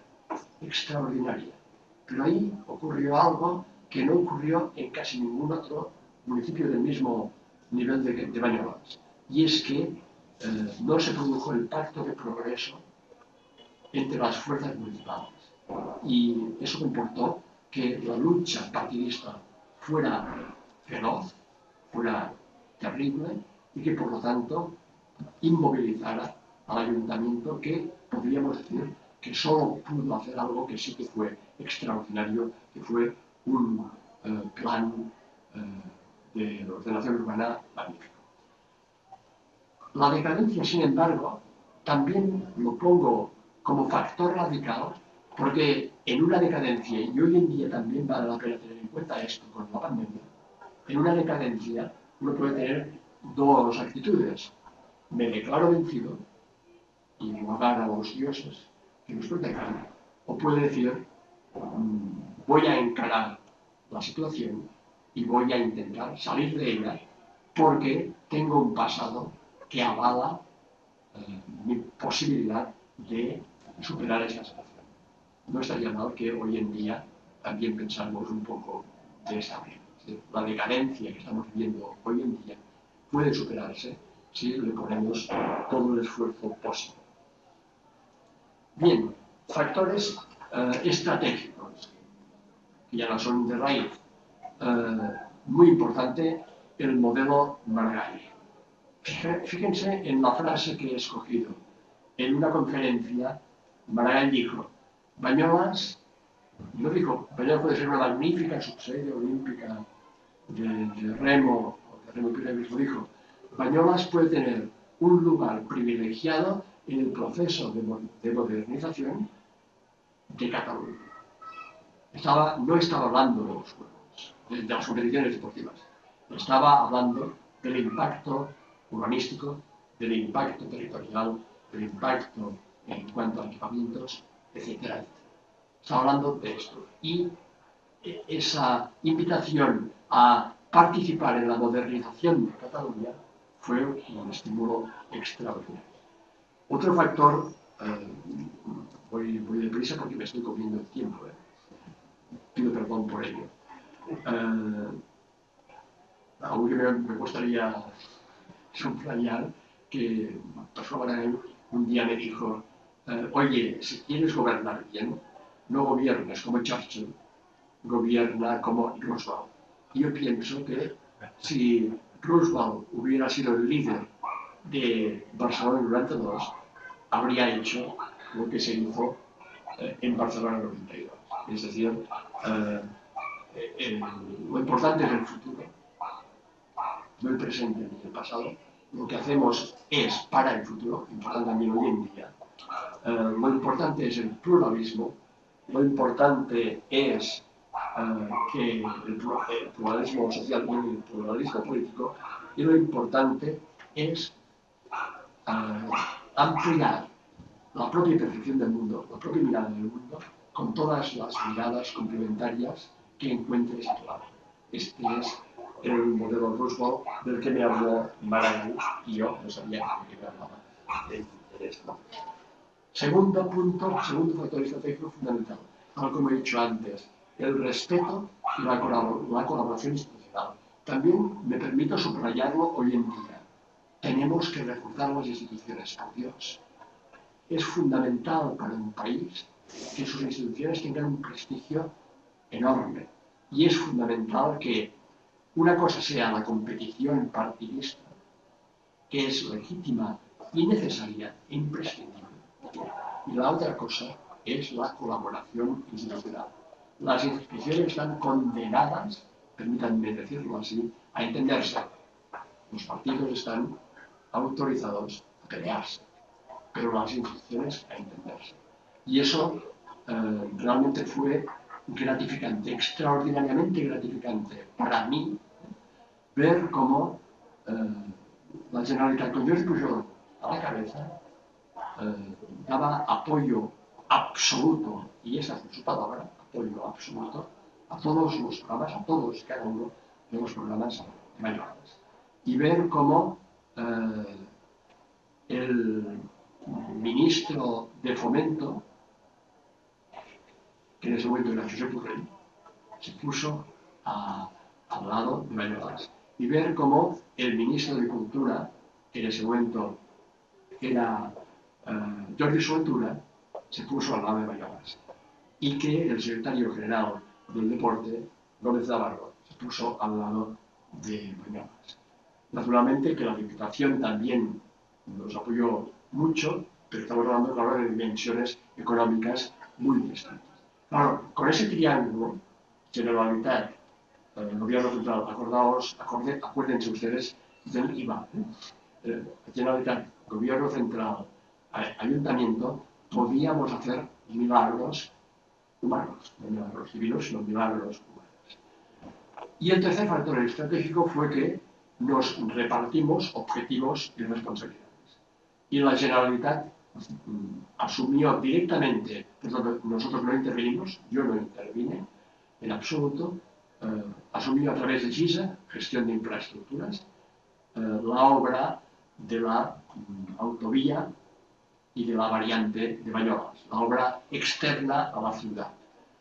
pero ahí ocurrió algo que no ocurrió en casi ningún otro municipio del mismo nivel de Banyoles, y es que no se produjo el pacto de progreso entre las fuerzas municipales, y eso comportó que la lucha partidista fuera feroz, fuera terrible, y que por lo tanto inmovilizara al ayuntamiento, que podríamos decir que solo pudo hacer algo que sí que fue extraordinario, que fue un plan de ordenación urbana magnífico. La decadencia, sin embargo, también lo pongo como factor radical, porque en una decadencia, y hoy en día también vale la pena tener en cuenta esto con la pandemia, en una decadencia uno puede tener dos actitudes. Me declaro vencido y rogar a los dioses que nos protejan, o puede decir, voy a encarar la situación y voy a intentar salir de ella porque tengo un pasado que avala mi posibilidad de superar esta situación. No estaría mal que hoy en día también pensáramos un poco de esta manera. La decadencia que estamos viviendo hoy en día puede superarse si le ponemos todo el esfuerzo posible. Bien, factores estratégicos, que ya no son de raíz. Muy importante el modelo Maragall. Fíjense en la frase que he escogido. En una conferencia, Maragall dijo, Banyoles puede ser una magnífica subsede olímpica de remo o de remo y piragüismo, dijo, Banyoles puede tener un lugar privilegiado en el proceso de modernización de Cataluña. No estaba hablando de los juegos, de las competiciones deportivas, estaba hablando del impacto urbanístico, del impacto territorial, del impacto en cuanto a equipamientos, etc. Estaba hablando de esto. Y esa invitación a participar en la modernización de Cataluña fue un estímulo extraordinario. Otro factor, voy deprisa porque me estoy comiendo el tiempo, pido perdón por ello. Aunque me gustaría subrayar que Pascual Maragall un día me dijo, oye, si quieres gobernar bien, no gobiernes como Churchill, gobierna como Roosevelt. Yo pienso que si Roosevelt hubiera sido el líder de Barcelona 92, habría hecho lo que se hizo en Barcelona 92. Es decir, lo importante es el futuro, no el presente ni el pasado. Lo que hacemos es para el futuro, importante también hoy en día. Lo importante es el pluralismo, lo importante es que el pluralismo social y el pluralismo político, y lo importante es ampliar la propia percepción del mundo, la propia mirada del mundo, con todas las miradas complementarias que encuentres a tu lado. Este es el modelo Roosevelt del que me habló Maragall y yo no sabía que me hablaba de esto. Segundo punto, segundo factor estratégico fundamental, tal como he dicho antes, el respeto y la colaboración institucional. También me permito subrayarlo hoy en día. Tenemos que reforzar las instituciones, por Dios. Es fundamental para un país que sus instituciones tengan un prestigio enorme. Y es fundamental que una cosa sea la competición partidista, que es legítima y necesaria e imprescindible. Y la otra cosa es la colaboración institucional. Las instituciones están condenadas, permítanme decirlo así, a entenderse. Los partidos están autorizados a pelearse, pero las instituciones a entenderse. Y eso realmente fue gratificante, extraordinariamente gratificante para mí, ver cómo la Generalitat con Jordi Pujol a la cabeza daba apoyo absoluto, y esa fue su palabra, apoyo absoluto, a todos los programas, a todos y cada uno de los programas mayores. Y ver cómo el ministro de Fomento, que en ese momento era Josep Borrell, se puso al lado de Banyoles. Y ver cómo el ministro de Cultura, que en ese momento era Jordi Soltura, se puso al lado de Banyoles. Y que el secretario general del deporte, Gómez Navarro, se puso al lado de Banyoles. Naturalmente que la Diputación también nos apoyó mucho, pero estamos hablando, claro, de dimensiones económicas muy distintas. Claro, con ese triángulo, Generalitat, El gobierno central, acuérdense ustedes del IVA. Generalitat, gobierno central, ayuntamiento, podíamos hacer milagros humanos, no milagros divinos, sino milagros humanos. Y el tercer factor estratégico fue que nos repartimos objetivos y responsabilidades. Y la Generalitat asumió directamente, nosotros no intervenimos, yo no intervine en absoluto, asumió a través de GISA, gestión de infraestructuras, la obra de la autovía y de la variante de Banyoles, la obra externa a la ciudad.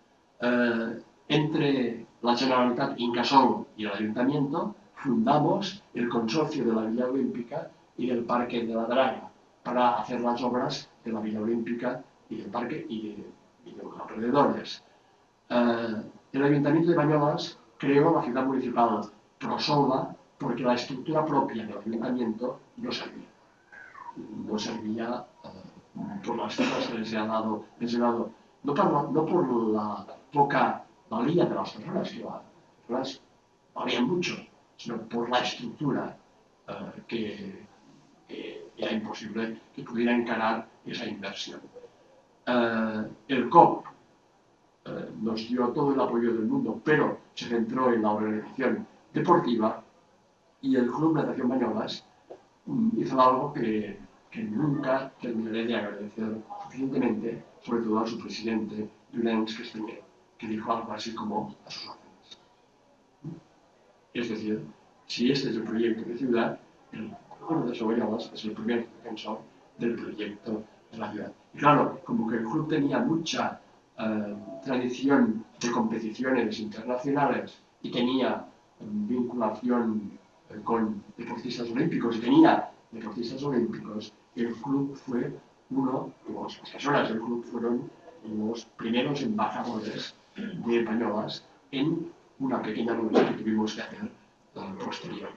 Entre la Generalitat, Incasòl y el Ayuntamiento fundamos el consorcio de la Villa Olímpica y del Parque de la Draga para hacer las obras de la Villa Olímpica y del parque y de los alrededores. El Ayuntamiento de Banyoles creó la ciudad municipal Prosolva porque la estructura propia del Ayuntamiento no servía. No servía por las cifras que les he dado, no por la poca valía de las personas, que las personas valían mucho, sino por la estructura que era imposible que pudiera encarar esa inversión. El COP nos dio todo el apoyo del mundo, pero se centró en la organización deportiva, y el Club Natación Banyoles hizo algo que nunca terminaré de agradecer suficientemente, sobre todo a su presidente, Llorenç Castanyer, que dijo algo así como a sus órdenes. Es decir, si este es el proyecto de ciudad, el Club de Banyoles es el primer defensor del proyecto de la ciudad. Y claro, como que el club tenía mucha tradición de competiciones internacionales y tenía vinculación con deportistas olímpicos, y tenía deportistas olímpicos, el club fue las personas del club fueron los primeros embajadores de Banyoles en una pequeña reunión que tuvimos que hacer posteriormente.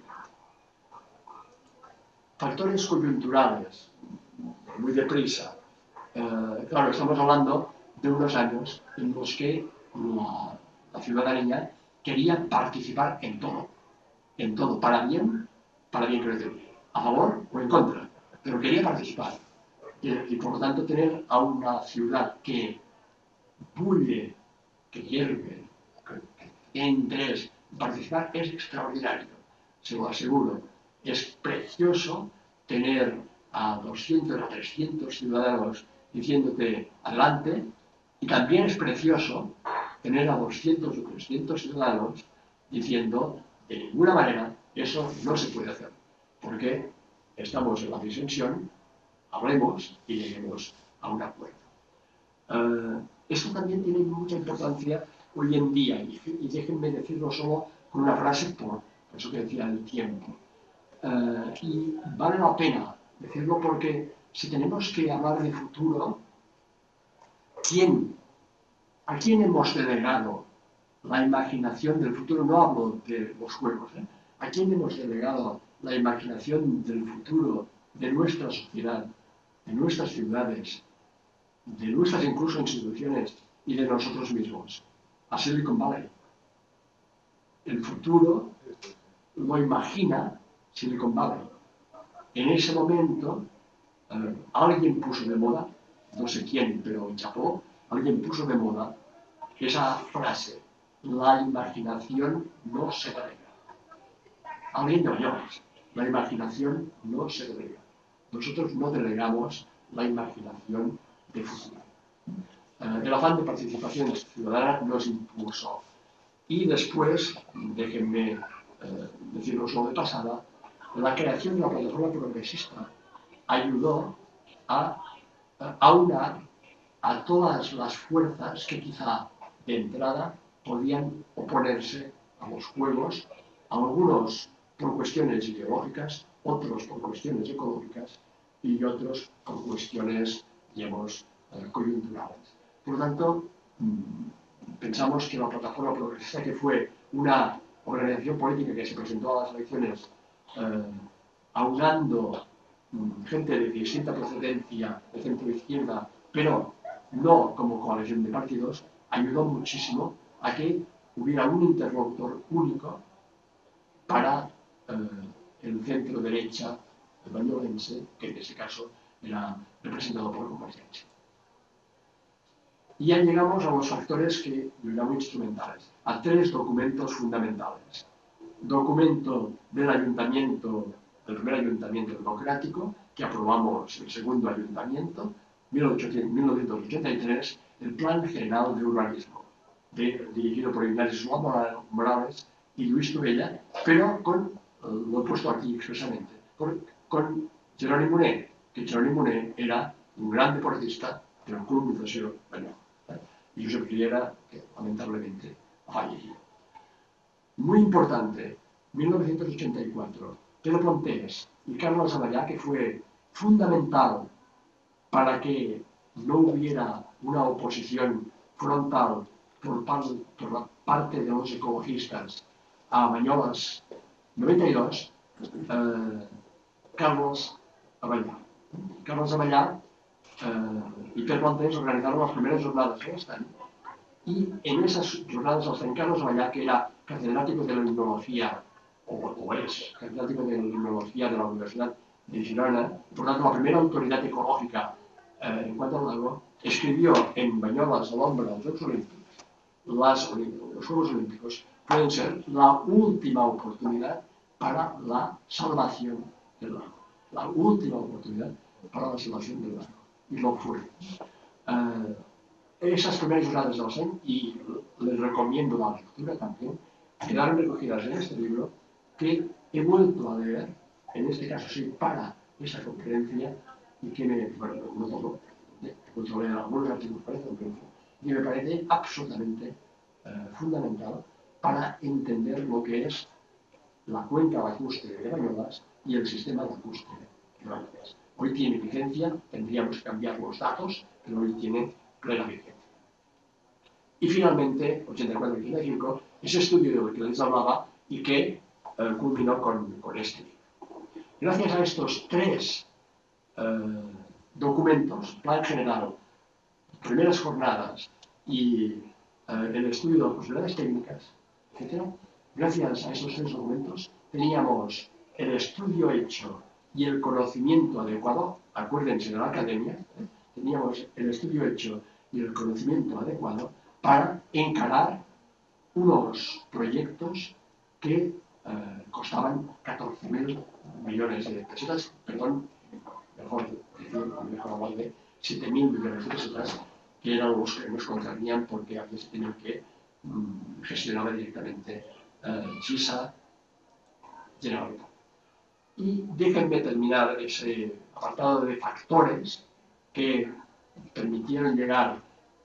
Factores coyunturales, muy deprisa. Claro, estamos hablando de unos años en los que la ciudadanía quería participar en todo, para bien quiero decir, a favor o en contra, pero quería participar. Y por lo tanto tener a una ciudad que bulle, que hierve, que tiene interés en participar es extraordinario, se lo aseguro. Es precioso tener a 200 o 300 ciudadanos diciéndote adelante, y también es precioso tener a 200 o 300 ciudadanos diciendo de ninguna manera eso no se puede hacer, porque estamos en la disensión, hablemos y lleguemos a un acuerdo. Esto también tiene mucha importancia hoy en día, y déjenme decirlo solo con una frase por eso que decía el tiempo. Y vale la pena decirlo porque si tenemos que hablar de futuro, ¿a quién hemos delegado la imaginación del futuro? No hablo de los juegos, ¿a quién hemos delegado la imaginación del futuro de nuestra sociedad, de nuestras ciudades, de nuestras incluso instituciones y de nosotros mismos? A Silicon Valley. El futuro lo imagina Silicon Valley. En ese momento, alguien puso de moda, no sé quién, pero chapó, alguien puso de moda esa frase: la imaginación no se delega. Alguien de Banyoles, la imaginación no se delega. Nosotros no delegamos la imaginación de futuro. El afán de participación ciudadana nos impulsó. Y después, déjenme decirlo solo de pasada, la creación de la plataforma progresista ayudó a aunar a todas las fuerzas que quizá de entrada podían oponerse a los juegos, algunos por cuestiones ideológicas, otros por cuestiones económicas y otros por cuestiones, digamos, coyunturales. Por lo tanto, pensamos que la plataforma progresista, que fue una organización política que se presentó a las elecciones aunando gente de distinta procedencia, de centro-izquierda, pero no como coalición de partidos, ayudó muchísimo a que hubiera un interlocutor único para el centro derecha bañolense, que en ese caso era representado por Convergencia. Y ya llegamos a los factores que yo llamo instrumentales, a tres documentos fundamentales. Documento del ayuntamiento, del primer ayuntamiento democrático, que aprobamos el segundo ayuntamiento, 1983, el Plan General de Urbanismo, dirigido por Ignacio Morales y Luis Tubella, pero con, lo he puesto aquí expresamente, con Jeroni Monet, que Jeroni Monet era un gran deportista del Club Natació Espanyol, y Josep Riera, que lamentablemente ha fallecido. Muy importante, 1984, Pedro Pontés y Carlos Amallá, que fue fundamental para que no hubiera una oposición frontal por parte de los ecologistas a Banyoles 92, Carlos Amallá. Carlos Amallá y Pedro Pontés organizaron las primeras jornadas de este año. Y en esas jornadas, San Carlos Amallá, que era catedrático de la limnología, o es catedrático de la limnología de la Universidad de Girona, por tanto, la primera autoridad ecológica en cuanto al lago, escribió en Banyoles a l'ombra dels Jocs Olímpics, los Juegos Olímpicos pueden ser la última oportunidad para la salvación del lago. La última oportunidad para la salvación del lago. Y lo fue. Esas primeras jornadas del SEN, y les recomiendo la lectura también, quedaron recogidas en este libro que he vuelto a leer, en este caso sí, para esa conferencia, y que no todo, he vuelto a leer algunos artículos para esta conferencia, y me parece absolutamente fundamental para entender lo que es la cuenca lacustre de Banyoles y el sistema lacustre de Banyoles. Hoy tiene vigencia, tendríamos que cambiar los datos, pero hoy tiene plena vigencia. Y finalmente, 84-85, ese estudio del que les hablaba y que culminó con este libro. Gracias a estos tres documentos, plan general, primeras jornadas y el estudio de las posibilidades técnicas, etc., gracias a esos tres documentos teníamos el estudio hecho y el conocimiento adecuado, acuérdense de la academia, teníamos el estudio hecho y el conocimiento adecuado para encarar unos proyectos que costaban 14.000 millones de pesetas, perdón, mejor hablar de 7.000 millones de pesetas, que eran los que nos concernían porque aquí se tenían que gestionar directamente GISA Generalitat. Y déjenme terminar ese apartado de factores que permitieron llegar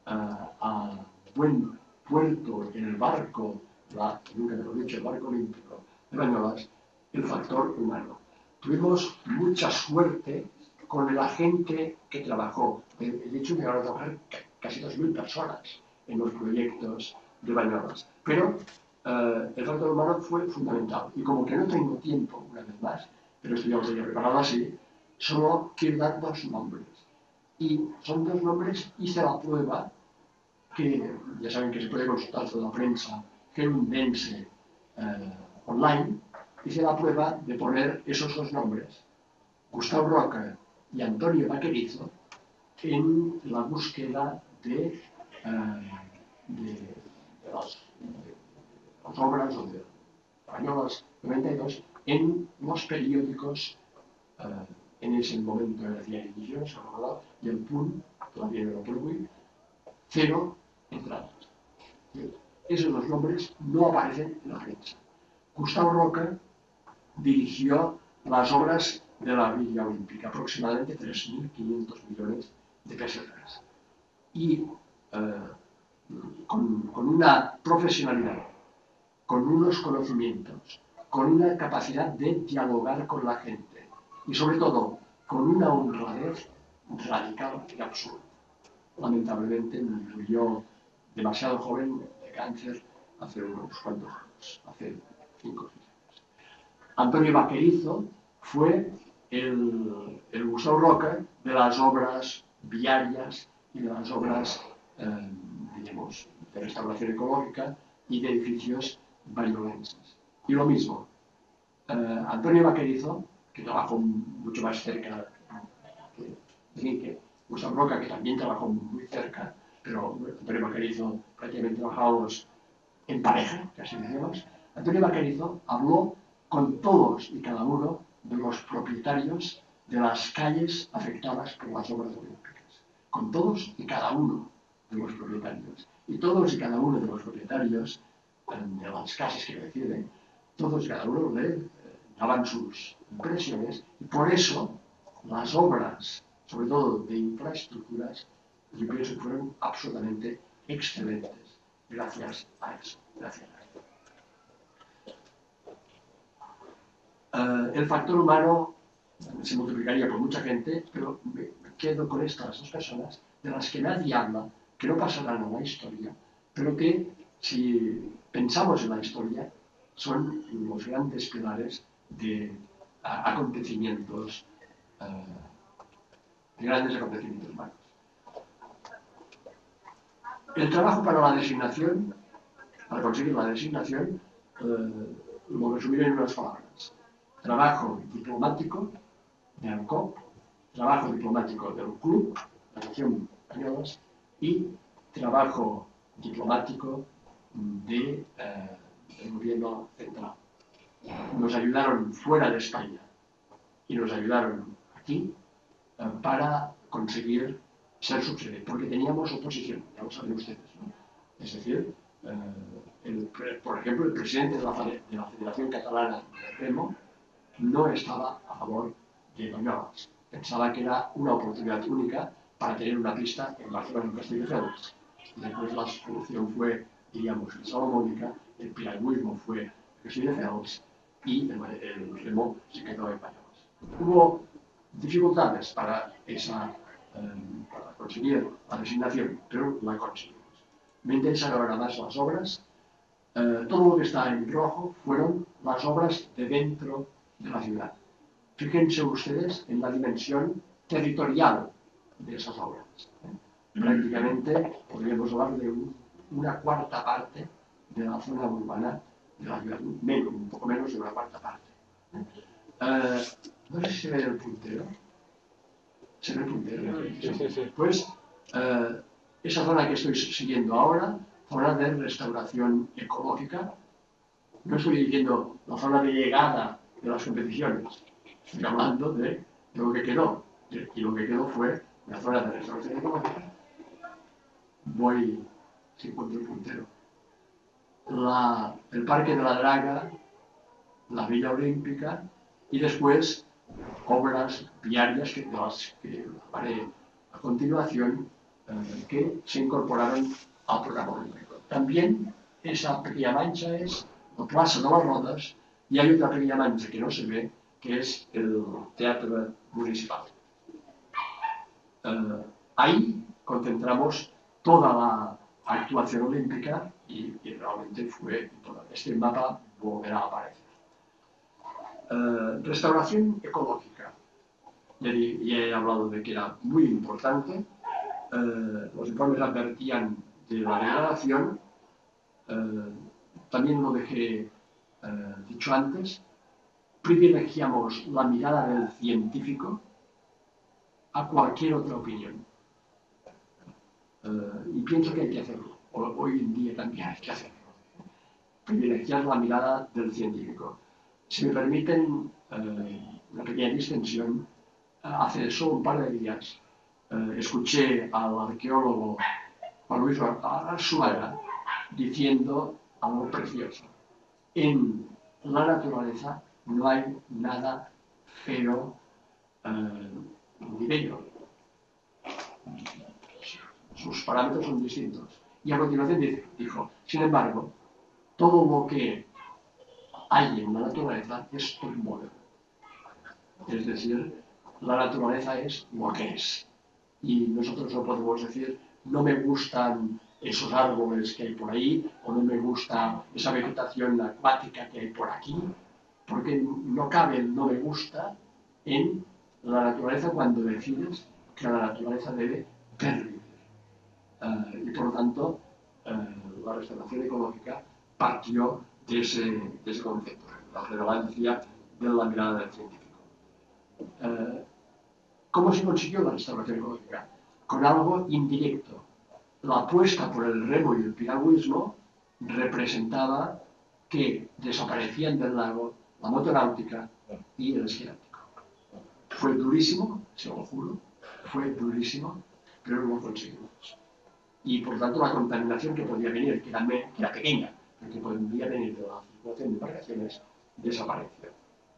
a buen puerto en el barco, nunca mejor dicho, el barco olímpico de Banyoles, el factor humano. Tuvimos mucha suerte con la gente que trabajó. De hecho, llegaron a trabajar casi 2.000 personas en los proyectos de Banyoles. Pero el factor humano fue fundamental. Y como que no tengo tiempo, una vez más, pero esto ya lo tenía preparado así, solo quiero dar dos nombres. Y son dos nombres, hice la prueba, que ya saben que se puede consultar toda la prensa gerundense online, hice la prueba de poner esos dos nombres, Gustavo Roca y Antonio Vaquerizo, en la búsqueda de las obras o de Banyoles 92 en los periódicos. En ese momento era Diario Digital, y el Punt, todavía no lo prohibí, 0 entradas. Esos dos nombres no aparecen en la prensa. Gustavo Roca dirigió las obras de la Villa Olímpica, aproximadamente 3.500 millones de pesetas. Y con una profesionalidad, con unos conocimientos, con una capacidad de dialogar con la gente y sobre todo con una honradez radical y absurda. Lamentablemente murió demasiado joven de cáncer hace unos cuantos años, hace 5 años. Antonio Vaquerizo fue el Gustavo Roca de las obras viarias y de las obras, digamos, de restauración ecológica y de edificios bañolenses. Y lo mismo, Antonio Vaquerizo, que trabajó mucho más cerca que Gustavo Roca, que también trabajó muy cerca, pero Antonio Vaquerizo prácticamente trabajábamos en pareja, casi decíamos. Antonio Vaquerizo habló con todos y cada uno de los propietarios de las calles afectadas por las obras olímpicas. Con todos y cada uno de los propietarios. Y todos y cada uno de los propietarios de las casas que reciben, todos y cada uno le daban sus impresiones. Y por eso las obras, sobre todo de infraestructuras, yo pienso que fueron absolutamente excelentes gracias a eso. Gracias a eso. El factor humano se multiplicaría por mucha gente, pero me quedo con estas dos personas de las que nadie habla, que no pasarán a la historia, pero que, si pensamos en la historia, son los grandes pilares de acontecimientos, de grandes acontecimientos humanos. El trabajo para la designación, para conseguir la designación, lo resumiré en unas palabras. Trabajo diplomático de ANCOP, trabajo diplomático del Club, la Nación Españolas, y trabajo diplomático del gobierno central. Nos ayudaron fuera de España y nos ayudaron aquí para conseguir ser subsede, porque teníamos oposición, ya lo saben ustedes, ¿no? Es decir, por ejemplo, el presidente de la Federación Catalana de Remo no estaba a favor de Banyoles. Pensaba que era una oportunidad única para tener una pista en Barcelona, en Castelldefels. Y después la solución fue, diríamos, en Salomónica, el piragüismo fue Castelldefels y el remo se quedó en Banyoles. Hubo dificultades para conseguir la designación, pero la conseguimos. Me interesan ahora más las obras. Todo lo que está en rojo fueron las obras de dentro de la ciudad. Fíjense ustedes en la dimensión territorial de esas obras. Prácticamente podríamos hablar de una cuarta parte de la zona urbana de la ciudad, un poco menos de una cuarta parte. No sé si se ve el puntero. ¿Se ve el puntero? Sí. Pues esa zona que estoy siguiendo ahora, zona de restauración ecológica, no estoy diciendo la zona de llegada de las competiciones, estoy hablando de lo que quedó, y lo que quedó fue una zona de restauración ecológica. Voy, si encuentro el puntero, el Parque de la Draga, la Villa Olímpica, y después obras viarias de las que haré a continuación, que se incorporaron al programa olímpico. También esa pequeña mancha es la Plaza de las Rodas, y hay otra pequeña mancha que no se ve, que es el Teatro Municipal. Ahí concentramos toda la actuación olímpica y realmente fue importante. Este mapa volverá a aparecer. Restauración ecológica. Ya he hablado de que era muy importante. Los informes advertían de la degradación. También lo dejé dicho antes. Privilegiamos la mirada del científico a cualquier otra opinión. Y pienso que hay que hacerlo. Hoy en día también hay que hacerlo. Privilegiar la mirada del científico. Si me permiten una pequeña distensión, hace solo un par de días escuché al arqueólogo Juan Luis Arzuaga diciendo algo precioso. En la naturaleza no hay nada feo ni bello. Sus parámetros son distintos. Y a continuación dijo, sin embargo, todo lo que hay en la naturaleza es todo moderno. Es decir, la naturaleza es lo que es. Y nosotros no podemos decir, no me gustan esos árboles que hay por ahí, o no me gusta esa vegetación acuática que hay por aquí, porque no cabe el no me gusta en la naturaleza cuando decides que la naturaleza debe pervivir. Y por lo tanto, la restauración ecológica partió de ese concepto, la relevancia de la mirada del científico. ¿Cómo se consiguió la restauración ecológica? Con algo indirecto. La apuesta por el remo y el piragüismo representaba que desaparecían del lago la motonáutica y el esquí náutico. Fue durísimo, se lo juro, fue durísimo, pero lo conseguimos. Y por tanto la contaminación que podía venir, que era pequeña, pero que podía venir de la circulación de embarcaciones, desapareció.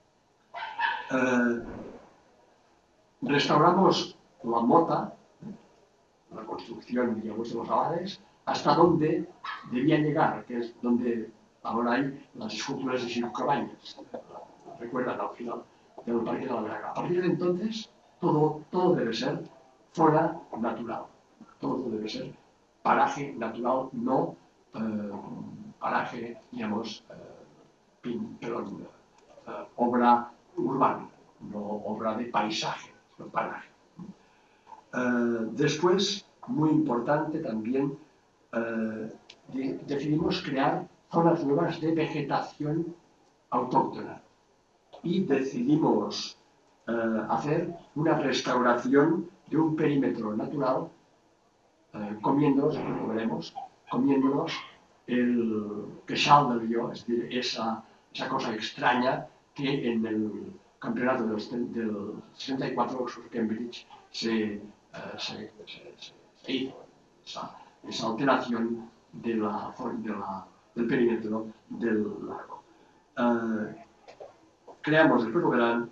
Restauramos la mota, la construcción, digamos, de los alares, hasta donde debían llegar, que es donde ahora hay las esculturas de Circo Cabañas. Recuerdan al final del Parque de la Draga. A partir de entonces, todo debe ser zona natural. Todo debe ser paraje natural, no paraje, digamos, obra urbana, no obra de paisaje, sino paraje. Después, muy importante también, decidimos crear zonas nuevas de vegetación autóctona y decidimos hacer una restauración de un perímetro natural comiéndonos, aquí lo veremos, comiéndonos el queixal del lió, es decir, esa cosa extraña que en el campeonato del 64 Oxford-Cambridge se hizo, esa alteración del perímetro del lago. Creamos, después lo verán,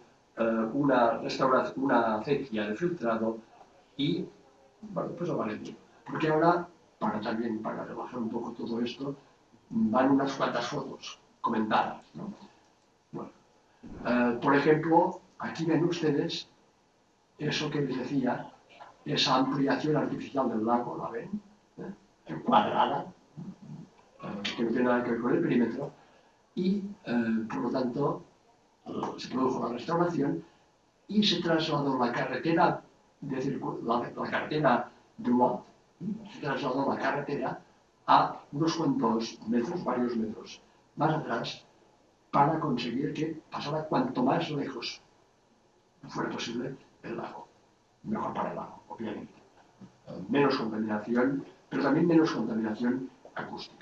una acequia de filtrado y, bueno, pues lo vale bien. Porque ahora, para relajar un poco todo esto, van unas cuantas fotos comentadas, ¿no? Bueno, por ejemplo, aquí ven ustedes eso que les decía, esa ampliación artificial del lago, ¿la ven? Cuadrada, que no tiene nada que ver con el perímetro, y por lo tanto se produjo la restauración y se trasladó la carretera la carretera de Lot, se trasladó la carretera a unos cuantos metros, varios metros más atrás, para conseguir que pasara cuanto más lejos fuera posible el lago. Mejor para el lago, obviamente. Menos contaminación, pero también menos contaminación acústica.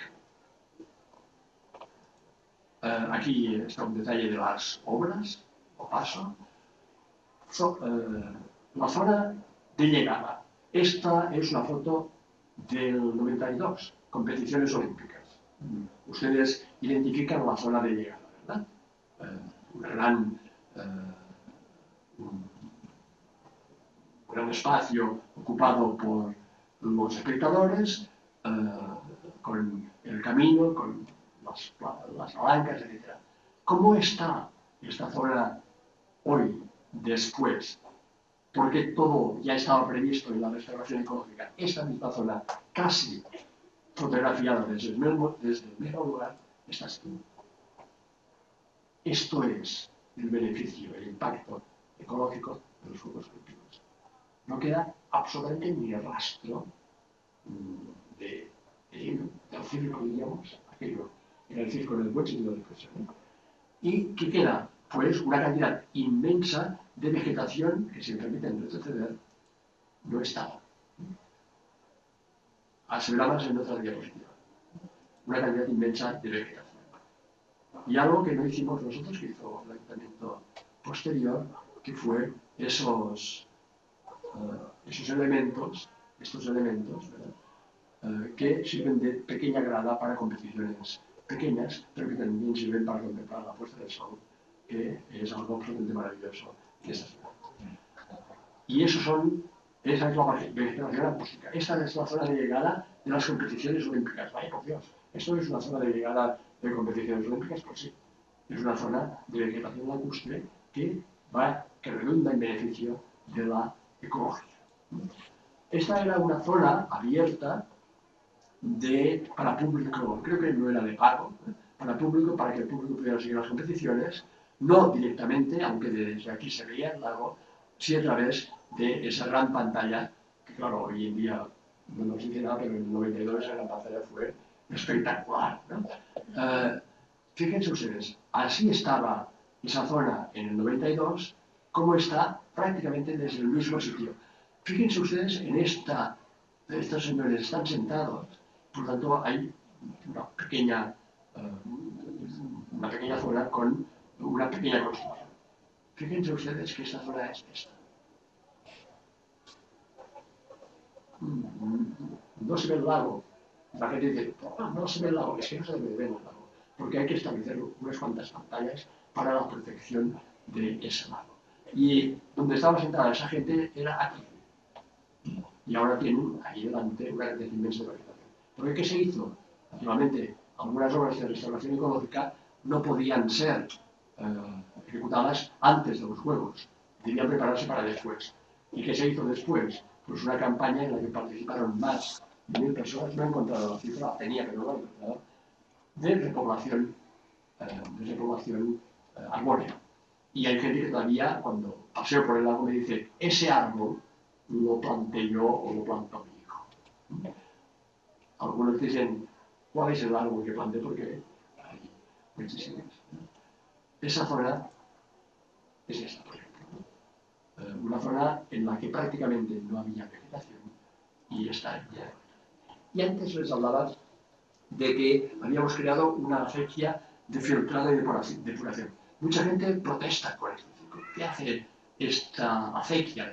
Aquí está un detalle de las obras, lo paso. La zona de llegada. Esta es una foto del 92, competiciones olímpicas. Ustedes identifican la zona de llegada, ¿verdad? Un gran espacio ocupado por los espectadores, con el camino, con las palancas, etc. ¿Cómo está esta zona hoy, después? Porque todo ya estaba previsto en la restauración ecológica. Esta misma zona, casi fotografiada desde el mismo lugar, está así. Esto es el beneficio, el impacto ecológico de los Juegos Olímpicos. No queda absolutamente ni rastro del circo, digamos, aquello era el circo en el buen sentido de la expresión. ¿Y qué queda? Pues una cantidad inmensa de vegetación que, si me permiten retroceder, no estaba. Se verá más en otra diapositiva. Una cantidad inmensa de vegetación. Y algo que no hicimos nosotros, que hizo el ayuntamiento posterior, que fue estos elementos, ¿verdad? Que sirven de pequeña grada para competiciones pequeñas, pero que también sirven para contemplar la puesta del sol, que es algo absolutamente maravilloso de esta ciudad. Y esa es la vegetación acústica. Esta es la zona de llegada de las competiciones olímpicas. Vaya, por Dios, ¿esto es una zona de llegada de competiciones olímpicas? Pues sí, es una zona de vegetación lacustre que redunda en beneficio de la ecología. Esta era una zona abierta para público, creo que no era de pago, para público, para que el público pudiera seguir las competiciones, no directamente, aunque desde aquí se veía el lago, sí a través de esa gran pantalla, que claro, hoy en día no nos dice nada, pero en el 92 esa gran pantalla fue espectacular, ¿no? Fíjense ustedes, así estaba esa zona en el 92, como está prácticamente desde el mismo sitio. Fíjense ustedes en estos señores están sentados, por lo tanto hay una pequeña zona con una pequeña construcción. Fíjense ustedes que esta zona es esta. No se ve el lago. La gente dice, no se ve el lago, es que no se debe ver el lago, porque hay que establecer unas cuantas pantallas para la protección de ese lago. Y donde estaba sentada esa gente era aquí. Y ahora tienen ahí delante una cantidad inmensa de vegetación. ¿Por qué se hizo? Naturalmente, algunas obras de restauración ecológica no podían ser ejecutadas antes de los Juegos, debían prepararse para después. ¿Y qué se hizo después? Pues una campaña en la que participaron más de 1000 personas, no he encontrado la cifra, la tenía pero no la he encontrado, de repoblación arbórea. Y hay gente que todavía, cuando paseo por el lago, me dice, ese árbol lo planté yo o lo plantó mi hijo. Algunos dicen, ¿cuál es el árbol que planté? Porque hay muchísimos. Esa zona es esta, por ejemplo. Una zona en la que prácticamente no había vegetación y está llena. Y antes les hablaba de que habíamos creado una acequia de filtrado y depuración. Mucha gente protesta con esto. ¿Qué hace esta acequia,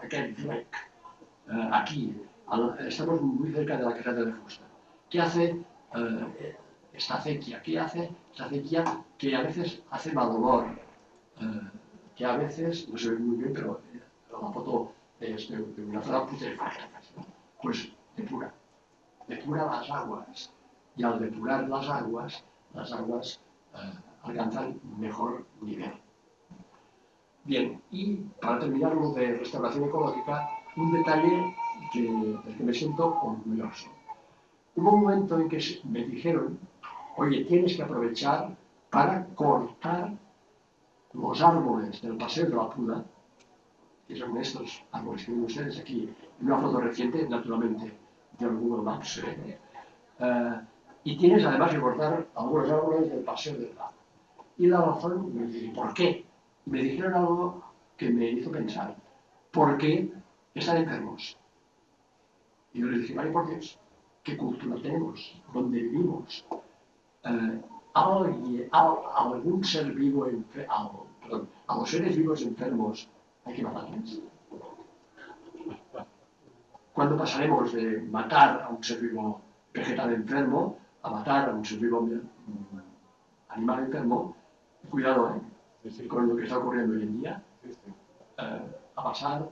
aquí? Estamos muy cerca de la carretera de Fusta. ¿Qué hace esta acequia? ¿Qué hace esta acequia que a veces hace mal olor? Que a veces, no se ve muy bien, pero la foto es de una zona putrefacta. Pues depura las aguas. Y al depurar las aguas alcanzan mejor nivel. Bien, y para terminar lo de restauración ecológica, un detalle del que me siento orgulloso. Hubo un momento en que me dijeron, oye, tienes que aprovechar para cortar los árboles del Paseo de la Puda, que son estos árboles que ven ustedes aquí, en una foto reciente, naturalmente, de Google Maps. Y tienes además que cortar algunos árboles del Paseo del Lago. Y la razón, me dije, ¿por qué? Me dijeron algo que me hizo pensar, ¿por qué están enfermos? Y yo les dije, vaya por Dios, ¿qué cultura tenemos? ¿Dónde vivimos? ¿Algún ser vivo a los seres vivos enfermos hay que matarles? ¿Cuándo pasaremos de matar a un ser vivo vegetal enfermo a matar a un ser vivo animal enfermo? Cuidado, con lo que está ocurriendo hoy en día, a pasar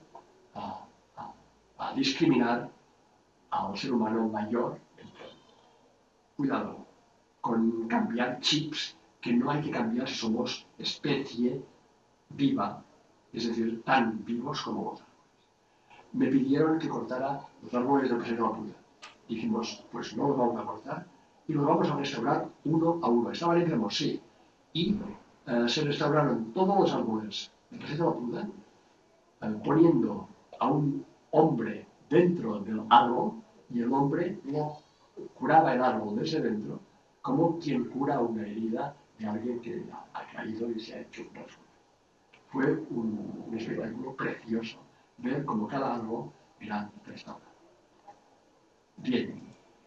a discriminar al ser humano mayor enfermo. Cuidado con cambiar chips que no hay que cambiar si somos especie viva, es decir, tan vivos como los árboles. Me pidieron que cortara los árboles del Paseo de la Puda. Dijimos, pues no los vamos a cortar y los vamos a restaurar uno a uno. ¿Estaban enfermos? Sí. Y se restauraron todos los árboles del Paseo de la Puda, poniendo a un hombre dentro del árbol y el hombre curaba el árbol desde dentro como quien cura una herida de alguien que ha caído y se ha hecho un rasgo. Fue un espectáculo precioso ver cómo cada árbol era restaurado. Bien.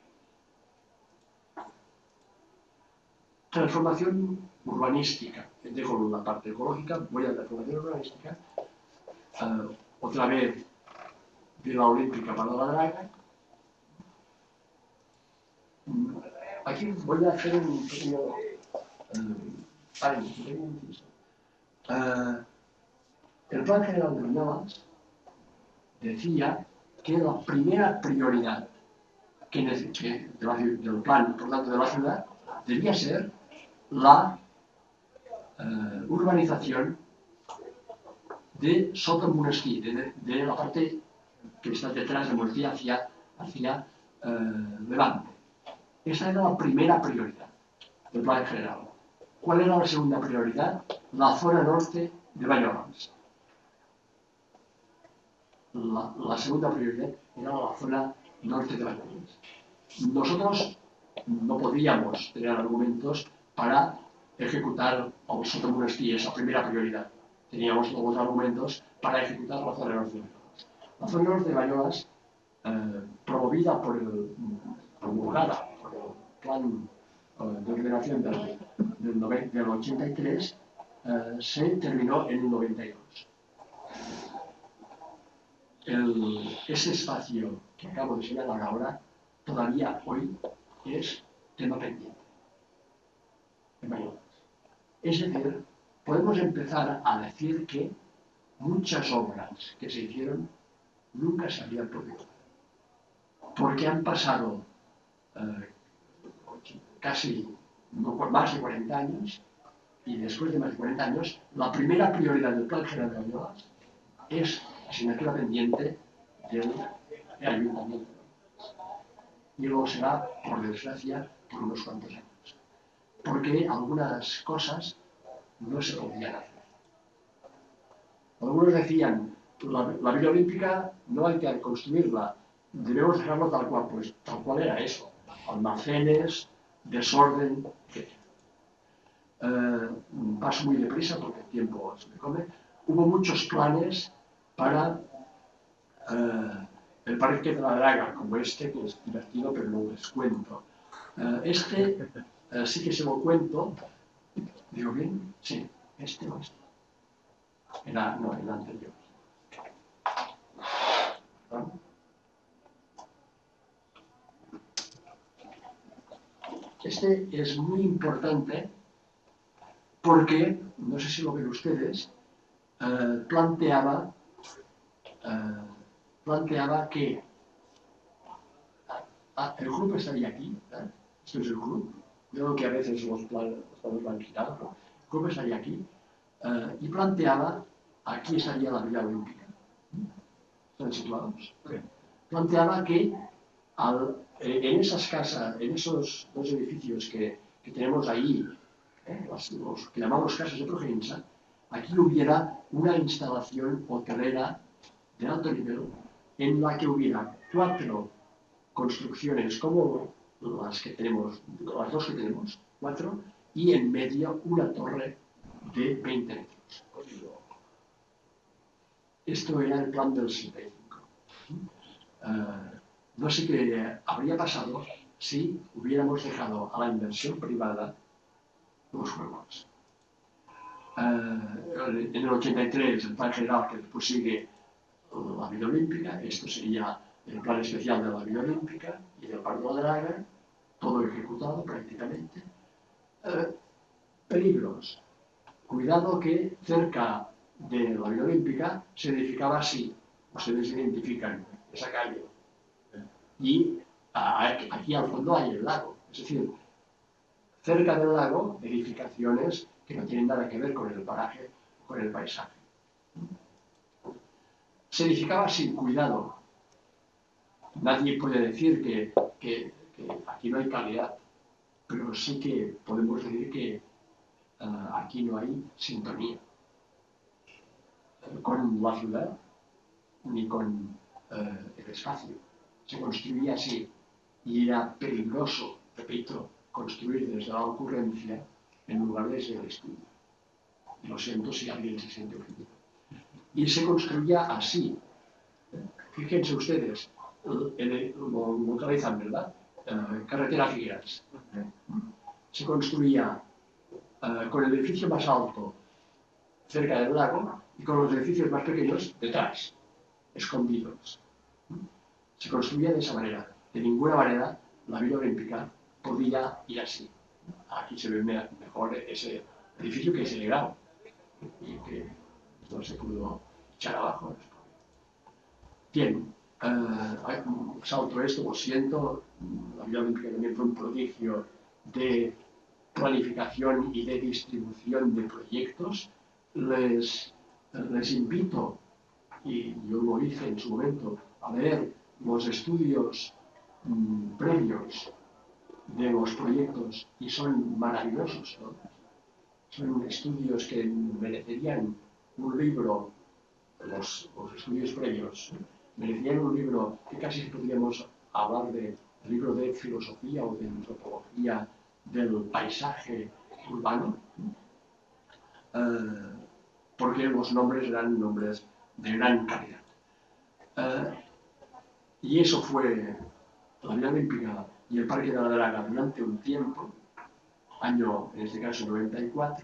Transformación urbanística. Dejo la parte ecológica, voy a la transformación urbanística. Otra vez Vila Olímpica para la Draga. Aquí voy a hacer un pequeño paréntesis. El Plan General de Viñolas decía que la primera prioridad del plan, por tanto, de la ciudad, debía ser la urbanización de Sota del Monestir, de la parte que está detrás de Monestir hacia Levante. Esa era la primera prioridad del plan general. ¿Cuál era la segunda prioridad? La zona norte de Banyoles. La segunda prioridad era la zona norte de Banyoles. Nosotros no podíamos tener argumentos para ejecutar el Sotomonastí, esa primera prioridad. Teníamos los argumentos para ejecutar la zona norte de Banyoles. La zona norte de Banyoles, promulgada por el plan de ordenación del 83, se terminó en el 92. Ese espacio que acabo de señalar ahora, todavía hoy es tema pendiente en Banyoles. Es decir, podemos empezar a decir que muchas obras que se hicieron nunca se habían podido hacer, porque han pasado casi más de 40 años, y después de más de 40 años, la primera prioridad del Plan General de Banyoles es asignatura pendiente del Ayuntamiento. Y luego será, por desgracia, por unos cuantos años. Porque algunas cosas no se podían hacer. Algunos decían, la Villa Olímpica no hay que construirla, debemos dejarlo tal cual. Pues tal cual era eso: almacenes, desorden, etc. Paso muy deprisa porque el tiempo se me come. Hubo muchos planes para el Parque de la Draga, como este, que es divertido, pero no les cuento. Sí que se lo cuento. ¿Digo bien? Sí, este o este. No, el anterior. ¿Vale? Este es muy importante porque, no sé si lo ven ustedes, planteaba que el club estaría aquí, esto es el club, yo creo que a veces los planos lo han quitado, pero el club estaría aquí, y planteaba, aquí estaría la Villa Olímpica, ¿están situados? Planteaba que en esas casas, en esos dos edificios que tenemos ahí, los que llamamos casas de Provenza, aquí hubiera una instalación hotelera de alto nivel en la que hubiera 4 construcciones como las que tenemos, las 2 que tenemos, 4, y en medio una torre de 20 metros. Esto era el plan del 75. No sé qué habría pasado si hubiéramos dejado a la inversión privada los juegos. En el 83, el plan general que después sigue la Villa Olímpica, esto sería el plan especial de la Villa Olímpica y del Parque de la Draga, todo ejecutado prácticamente. Peligros. Cuidado que cerca de la Villa Olímpica se edificaba así, ustedes identifican esa calle, y aquí al fondo hay el lago, es decir, cerca del lago edificaciones que no tienen nada que ver con el paraje, con el paisaje. Se edificaba sin cuidado. Nadie puede decir que aquí no hay calidad, pero sí que podemos decir que aquí no hay sintonía con la ciudad ni con el espacio. Se construía así y era peligroso, repito, construir desde la ocurrencia en lugar desde el estudio. Lo siento si alguien se siente ofendido. Y se construía así. Fíjense ustedes, lo localizan, ¿verdad? Carretera Figueras. Se construía con el edificio más alto cerca del lago y con los edificios más pequeños detrás, escondidos. Se construía de esa manera. De ninguna manera la Villa Olímpica podía ir así. Aquí se ve mejor ese edificio que es el grado y que no se pudo echar abajo. Bien, salto esto, lo siento. La Villa Olímpica también fue un prodigio de planificación y de distribución de proyectos. Les invito, y yo lo hice en su momento, a leer los estudios previos de los proyectos y son maravillosos, ¿no? Son estudios que merecerían un libro, los estudios previos, merecerían un libro que casi podríamos hablar de el libro de filosofía o de antropología del paisaje urbano, porque los nombres eran nombres de gran calidad. Y eso fue la Villa Olímpica y el Parque de la Draga durante un tiempo, año, en este caso, 94.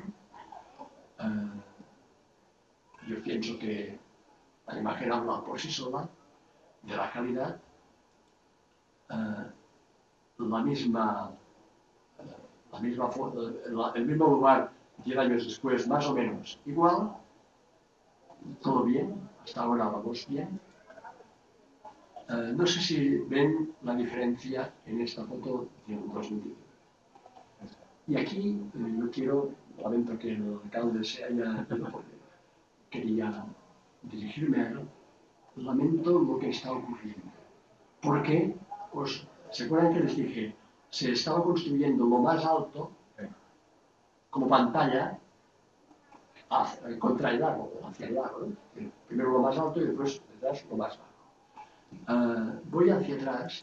Yo pienso que la imagen habla por sí sola de la calidad. El mismo lugar 10 años después, más o menos igual, todo bien, hasta ahora vamos bien. No sé si ven la diferencia en esta foto del 2019. Y aquí yo lamento que el alcalde se haya ido porque quería dirigirme a él, lamento lo que está ocurriendo. Porque, ¿se acuerdan que les dije? Se estaba construyendo lo más alto como pantalla contra el lago, hacia el lago, ¿no? Primero lo más alto y después detrás lo más bajo. Voy hacia atrás.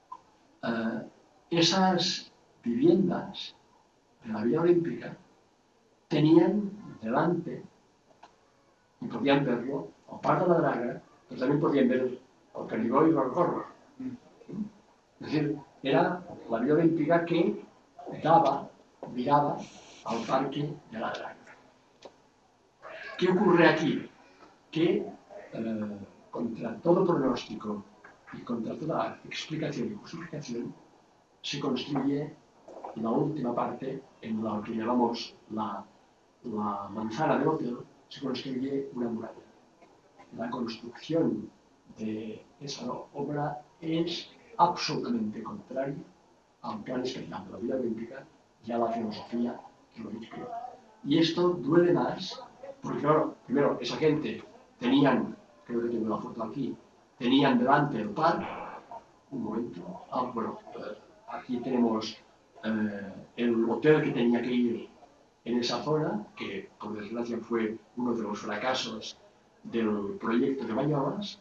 Esas viviendas de la Villa Olímpica tenían delante, y podían verlo, al Parc de la Draga, pero también podían ver el Canigó y el Corro. Es decir, era la Villa Olímpica que miraba al Parque de la Draga. ¿Qué ocurre aquí? Que contra todo pronóstico y contra toda explicación y justificación se construye la última parte, en la que llamamos la manzana del hotel, se construye una muralla. La construcción de esa obra es absolutamente contraria al plan especial de la Villa Olímpica y a la filosofía que lo inspira. Y esto duele más, porque claro, primero, esa gente tenían, creo que tengo la foto aquí, tenían delante el parque, un momento, aquí tenemos el hotel que tenía que ir en esa zona, que por desgracia fue uno de los fracasos del proyecto de Banyoles.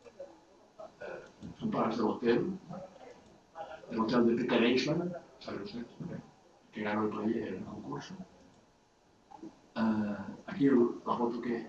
Son palabras del hotel de Peter Eichmann, ¿saben ustedes? Que ganó el concurso. Aquí la foto que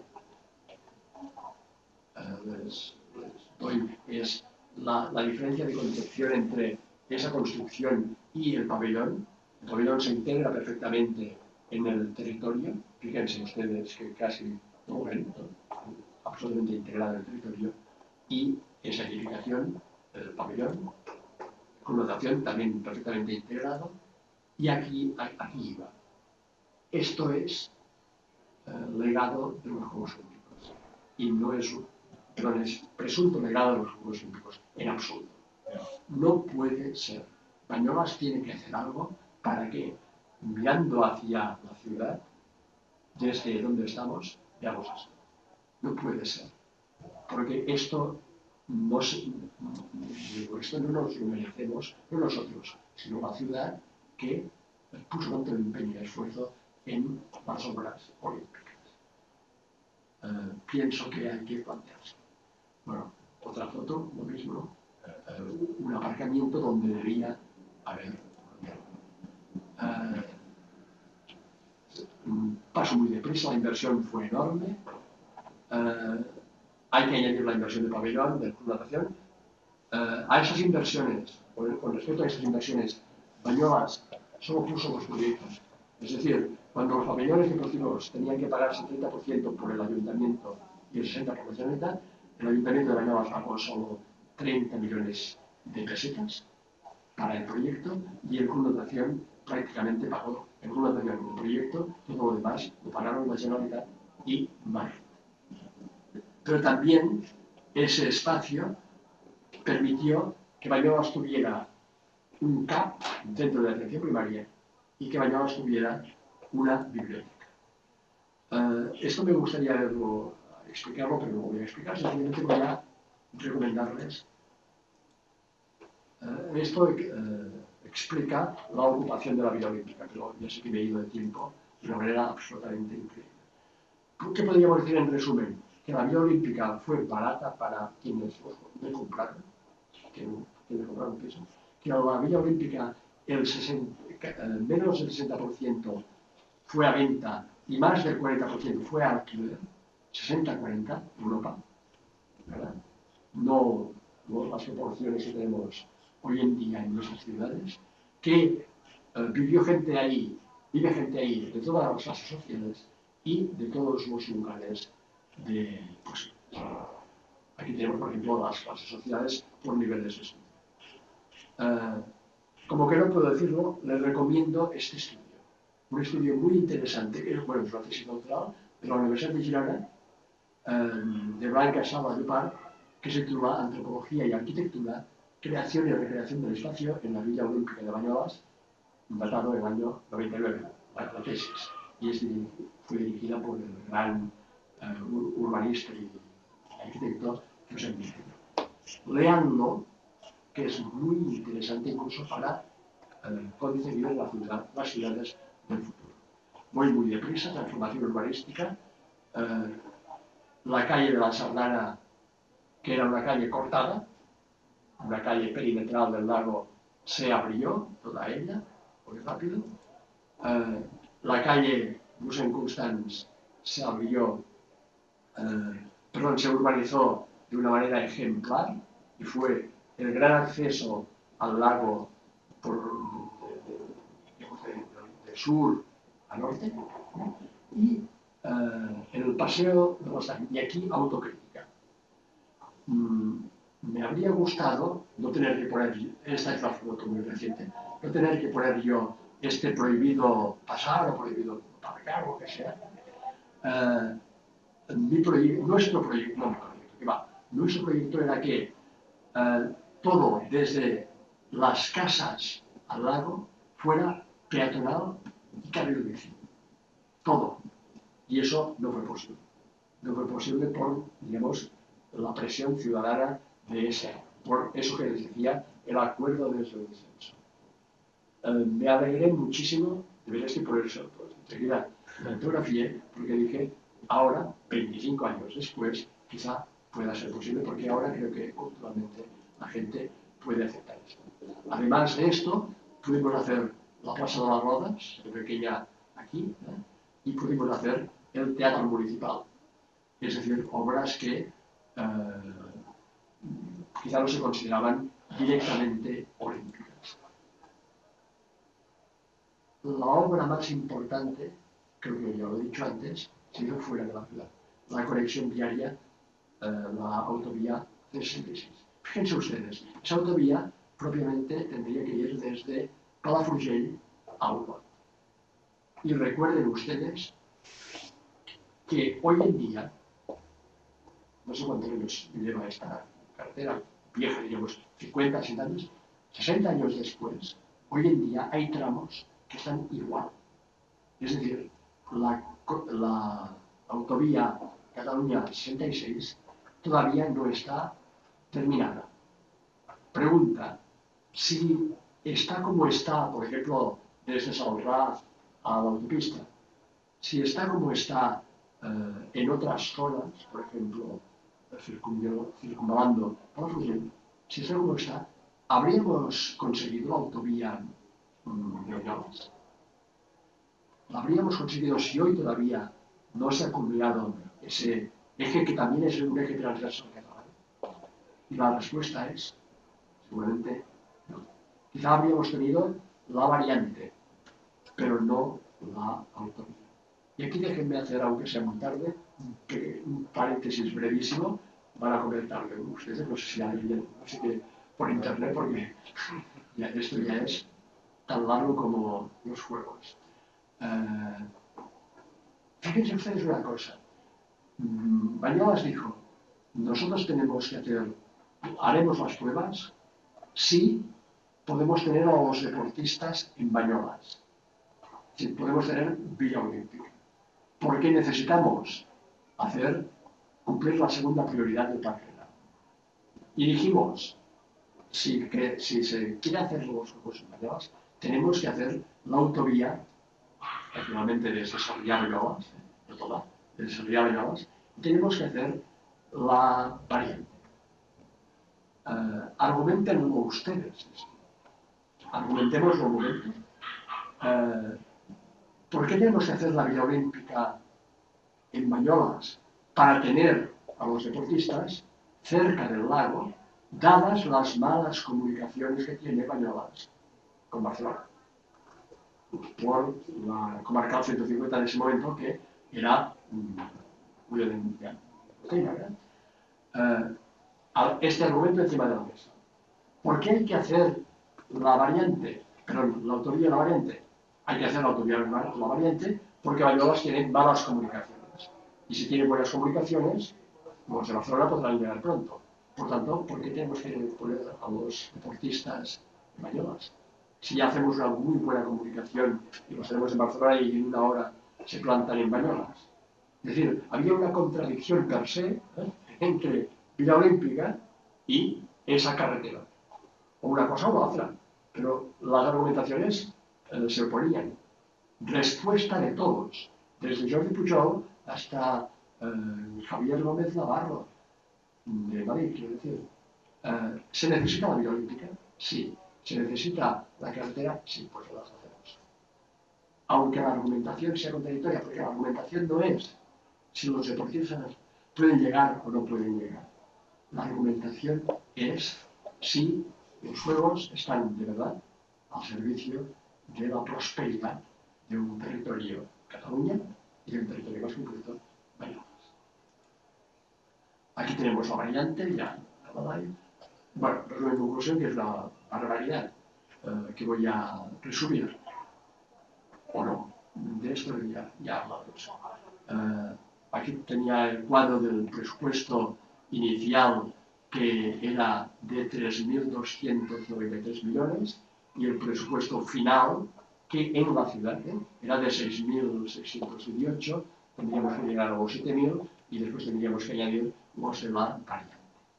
les doy es la diferencia de concepción entre esa construcción y el pabellón. El pabellón se integra perfectamente en el territorio. Fíjense ustedes que casi no ven, ¿no? Absolutamente integrado en el territorio. Y esa edificación, el pabellón, connotación también perfectamente integrado. Y aquí iba. Esto es legado de los Juegos Olímpicos. Y no es presunto legado de los Juegos Olímpicos, en absoluto. No puede ser. Banyoles tiene que hacer algo para que, mirando hacia la ciudad, desde donde estamos, veamos esto. No puede ser. Porque esto no nos lo merecemos, no nosotros, sino la ciudad que puso tanto empeño y esfuerzo en las obras olímpicas. Pienso que hay que plantearse. Bueno, otra foto, lo mismo, un aparcamiento donde debería haber paso muy deprisa, la inversión fue enorme. Hay que añadir la inversión de pabellón, de natación. A esas inversiones, con respecto a esas inversiones, Banyoles solo puso los proyectos. Es decir, cuando los pabellones deportivos tenían que pagar 70% por el ayuntamiento y el 60% por la Generalitat, el ayuntamiento de Banyoles pagó solo 30 millones de pesetas para el proyecto y el Club Natación prácticamente pagó el Club Natación el proyecto, todo lo demás lo pagaron la Generalitat y Madrid. Pero también ese espacio permitió que Banyoles tuviera un CAP, un centro de atención primaria, y que Banyoles tuviera una biblioteca. Esto me gustaría explicarlo, pero no lo voy a explicar, simplemente voy a recomendarles. Esto explica la ocupación de la Villa Olímpica, pero ya sé que me he ido de tiempo de una manera absolutamente increíble. ¿Qué podríamos decir en resumen? Que la Villa Olímpica fue barata para quienes me compraron, pisos, que la Villa Olímpica menos del 60% fue a venta y más del 40% fue a alquiler, 60-40 en Europa, ¿verdad? No las proporciones que tenemos hoy en día en nuestras ciudades, que vive gente ahí de todas las clases sociales y de todos los lugares pues, aquí tenemos, por ejemplo, las clases sociales por niveles de estudio. Como que no puedo decirlo, les recomiendo este estudio. Un estudio muy interesante, que es una tesis doctoral de la Universidad de Girona, de Blanca Sala Llopart, que se titula Antropología y Arquitectura, Creación y Recreación del Espacio en la Villa Olímpica de Banyoles, datado en el año 99, la tesis. Y fue dirigida por el gran urbanista y arquitecto Josep Vicente. Léanlo, que es muy interesante incluso para concebir las ciudades del futuro. Voy muy deprisa, transformación urbanística. La calle de la Sardana, que era una calle cortada, una calle perimetral del lago, se abrió, toda ella, muy rápido. La calle Mossèn Constans se abrió, se urbanizó de una manera ejemplar y fue el gran acceso al lago de sur a norte, y el paseo de los Años. Y aquí autocrítica. Me habría gustado no tener que poner, esta es la foto muy reciente, no tener que poner yo este prohibido pasar o prohibido aparcar o lo que sea. Nuestro proyecto era que todo, desde las casas al lago, fuera peatonal y carril bici. Todo. Y eso no fue posible. No fue posible por, digamos, la presión ciudadana de ese, por eso que les decía, el acuerdo de su descenso. Me alegré muchísimo, de veras que por eso, pues, enseguida me fotografié, porque dije, ahora, 25 años después, quizá pueda ser posible, porque ahora creo que culturalmente la gente puede aceptar esto. Además de esto, pudimos hacer la Plaza de las Rodas, pequeña aquí, y pudimos hacer el Teatro Municipal, es decir, obras que quizá no se consideraban directamente olímpicas. La obra más importante, creo que ya lo he dicho antes, se hizo fuera de la ciudad. La conexión viaria, la autovía C66. Fíjense ustedes, esa autovía propiamente tendría que ir desde Palafrugell a Olot. Y recuerden ustedes que hoy en día, no sé cuántos años lleva esta carretera vieja, digamos, 50, 60 años, 60 años después, hoy en día hay tramos que están igual. Es decir, la autovía Cataluña 66 todavía no está terminada. Pregunta, si está como está, por ejemplo, desde Salrà a la autopista, si está como está en otras zonas, por ejemplo, circunvalando Palafrugell, si está como está, ¿habríamos conseguido la autovía Banyoles? ¿La habríamos conseguido si hoy todavía no se ha culminado ese eje que también es un eje transversal catalán? Y la respuesta es, seguramente, no. Quizá habríamos tenido la variante, pero no la autovía. Y aquí déjenme hacer, aunque sea muy tarde, un paréntesis brevísimo. Van a comer tarde ustedes, no sé si alguien, no sé qué, por internet, porque esto ya es tan largo como los juegos. Fíjense ustedes una cosa. Banyoles dijo, nosotros tenemos que haremos las pruebas si podemos tener a los deportistas en Banyoles, si podemos tener Villa Olímpica. Porque necesitamos cumplir la segunda prioridad del Plan General. Y dijimos, si se quiere hacer los Juegos Banyoles, tenemos que hacer la autovía, naturalmente desde Sarrià a Banyoles, no toda, desde Sarrià a Banyoles, tenemos que hacer la variante. Argumentenlo ustedes. argumentemos un momento. ¿Por qué tenemos que hacer la Villa Olímpica en Banyolas para tener a los deportistas cerca del lago, dadas las malas comunicaciones que tiene Banyolas con Barcelona? Por la comarcal 150 en ese momento, que era este argumento encima de la mesa. ¿Por qué hay que hacer la variante? Perdón, la autovía de la variante. Hay que hacer la autovía de la variante porque Banyolas tiene malas comunicaciones. Y si tiene buenas comunicaciones, los de Barcelona podrán llegar pronto. Por tanto, ¿por qué tenemos que poner a los deportistas en Banyolas? Si ya hacemos una muy buena comunicación y los tenemos en Barcelona y en una hora se plantan en Banyolas. Es decir, había una contradicción per se entre Villa Olímpica y esa carretera. O una cosa o la otra. Pero las argumentaciones se oponían. Respuesta de todos, desde Jordi Pujol hasta Javier Gómez Navarro, de Madrid, quiero decir. ¿Se necesita la Villa Olímpica? Sí. ¿Se necesita la carretera? Sí, pues las hacemos. Aunque la argumentación sea contradictoria, porque la argumentación no es si los deportistas pueden llegar o no pueden llegar. La argumentación es si los juegos están de verdad al servicio de la prosperidad de un territorio, Cataluña, y de un territorio más concreto, Banyolas. Aquí tenemos la variante, ya hablaba ahí. Bueno, resumen, conclusión, que es una barbaridad que voy a resumir, o no, de esto ya hablamos. Aquí tenía el cuadro del presupuesto inicial, que era de 3.293 millones, y el presupuesto final, que en la ciudad era de 6.618, tendríamos que llegar a los 7.000, y después tendríamos que añadir los de la variante.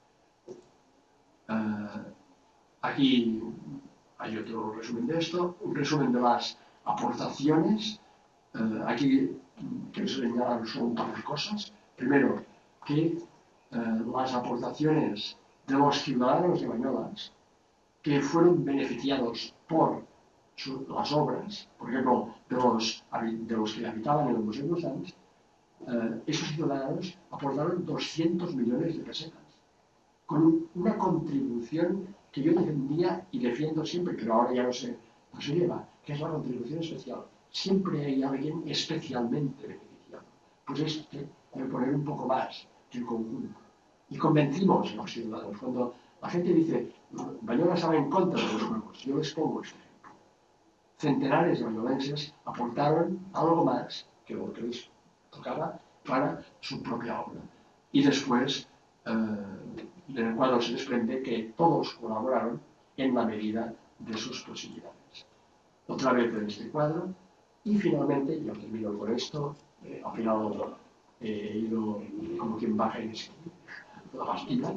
Aquí hay otro resumen de esto, un resumen de las aportaciones. Aquí quiero señalar solo un par de cosas. Primero, que las aportaciones de los ciudadanos de Banyolas que fueron beneficiados por las obras, por ejemplo, de los que habitaban en los museos Sanz, esos ciudadanos aportaron 200 millones de pesetas, con una contribución que yo defendía y defiendo siempre, pero ahora ya no se lleva, que es la contribución especial. Siempre hay alguien especialmente beneficiado. Pues este debe poner un poco más que el conjunto. Y convencimos a los ciudadanos. Cuando la gente dice, Banyolas estaba en contra de los juegos, yo les pongo este ejemplo. Centenares de banyolenses aportaron algo más que lo que les tocaba para su propia obra. Y después, en el cuadro se desprende que todos colaboraron en la medida de sus posibilidades. Otra vez en este cuadro, y finalmente, ya termino con esto, al final he ido como quien baja y la pastilla.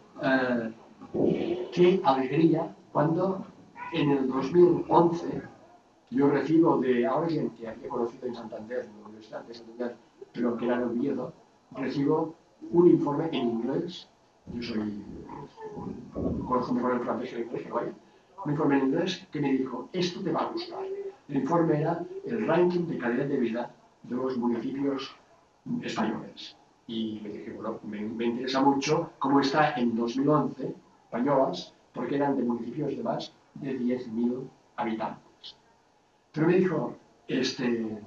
Qué alegría cuando en el 2011 yo recibo de alguien que había conocido en Santander, en la Universidad de Santander, pero que era de Oviedo, recibo un informe en inglés. Yo conozco mejor el francés que el inglés, pero vaya. Un informe en inglés que me dijo, esto te va a gustar. El informe era el ranking de calidad de vida de los municipios españoles. Y me dije, bueno, me interesa mucho cómo está en 2011 Banyolas, porque eran de municipios de más de 10.000 habitantes. Pero me dijo este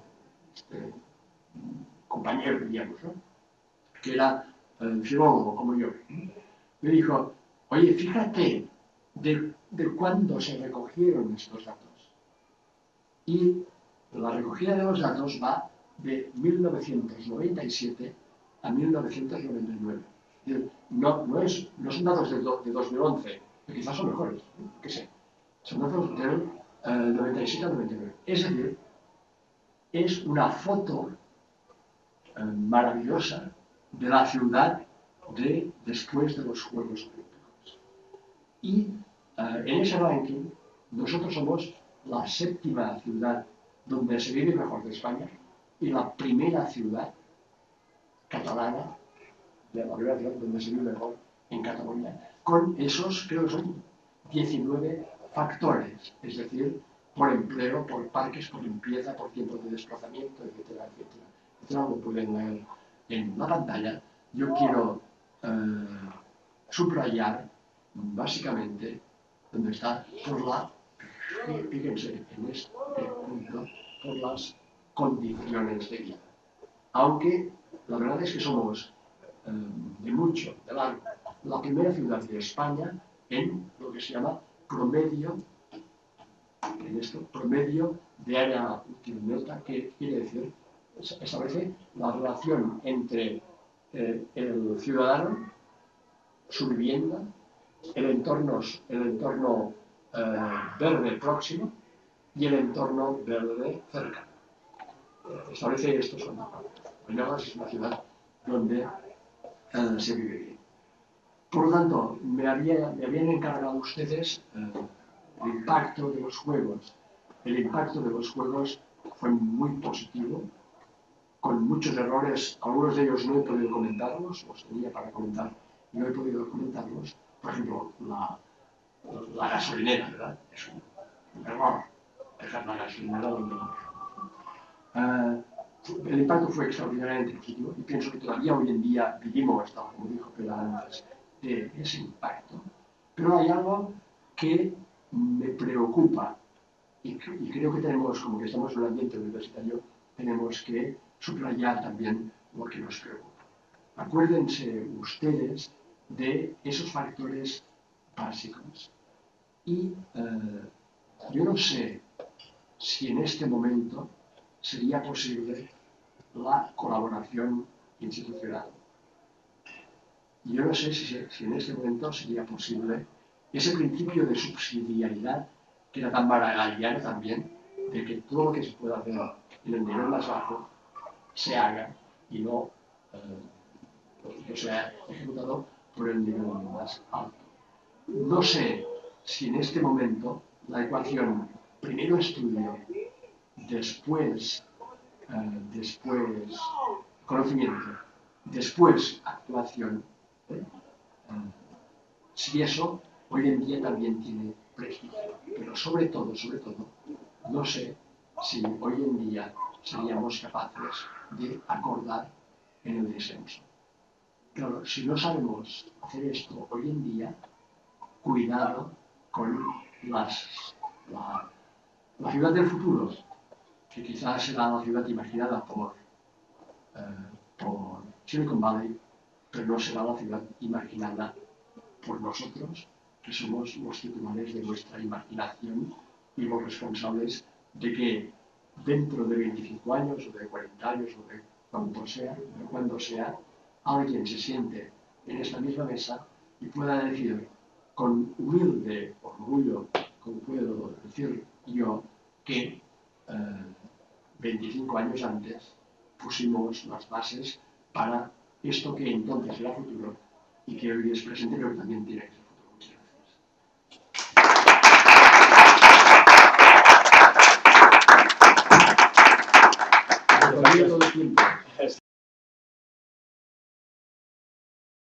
compañero, diríamos, ¿no?, que era filólogo como yo, me dijo, oye, fíjate de cuándo se recogieron estos datos. Y la recogida de los datos va de 1997 a 1999. No son datos de 2011, que quizás son mejores, qué sé. Son datos del 97 al 99. Es decir, es una foto maravillosa de la ciudad después de los Juegos Olímpicos. Y en ese ranking, nosotros somos la 7ª ciudad donde se vive mejor de España y la primera ciudad catalana, de la primera ciudad donde se vive mejor en Cataluña, con esos, creo que son 19 factores, es decir, por empleo, por parques, por limpieza, por tiempos de desplazamiento, etcétera, etcétera. Esto lo pueden leer en la pantalla. Yo quiero subrayar básicamente donde está fíjense en este punto, por las condiciones de vida. Aunque la verdad es que somos de mucho, de largo, la primera ciudad de España en lo que se llama promedio, promedio de área útil neta, que quiere decir, establece la relación entre el ciudadano, su vivienda, el entorno verde próximo y el entorno verde cercano. Establece estos condiciones. Banyoles es una ciudad donde se vive bien. Por lo tanto, me habían encargado ustedes el impacto de los juegos. El impacto de los juegos fue muy positivo, con muchos errores. Algunos de ellos no he podido comentarlos, los tenía para comentar y no he podido comentarlos. Por ejemplo, la gasolinera, ¿verdad? Es un error dejar la gasolinera donde no. El impacto fue extraordinariamente positivo y pienso que todavía hoy en día vivimos, tal como dijo Pedro antes, de ese impacto. Pero hay algo que me preocupa y creo que tenemos, como que estamos en un ambiente universitario, tenemos que subrayar también lo que nos preocupa. Acuérdense ustedes de esos factores básicos. Y yo no sé si en este momento sería posible la colaboración institucional. Yo no sé si en este momento sería posible ese principio de subsidiariedad que era tan maragallano también, de que todo lo que se pueda hacer en el nivel más bajo se haga y no sea ejecutado por el nivel más alto. No sé si en este momento la ecuación primero estudio, después conocimiento, después actuación, si eso hoy en día también tiene prestigio. Pero sobre todo, no sé si hoy en día seríamos capaces de acordar en el disenso. Claro, si no sabemos hacer esto hoy en día, cuidado con la ciudad del futuro, que quizás será la ciudad imaginada por Silicon Valley, pero no será la ciudad imaginada por nosotros, que somos los titulares de nuestra imaginación y los responsables de que dentro de 25 años o de 40 años o de cuando sea, alguien se siente en esta misma mesa y pueda decir con humilde orgullo, como puedo decir yo, que 25 años antes pusimos las bases para esto que entonces era futuro y que hoy es presente, pero también tiene que ser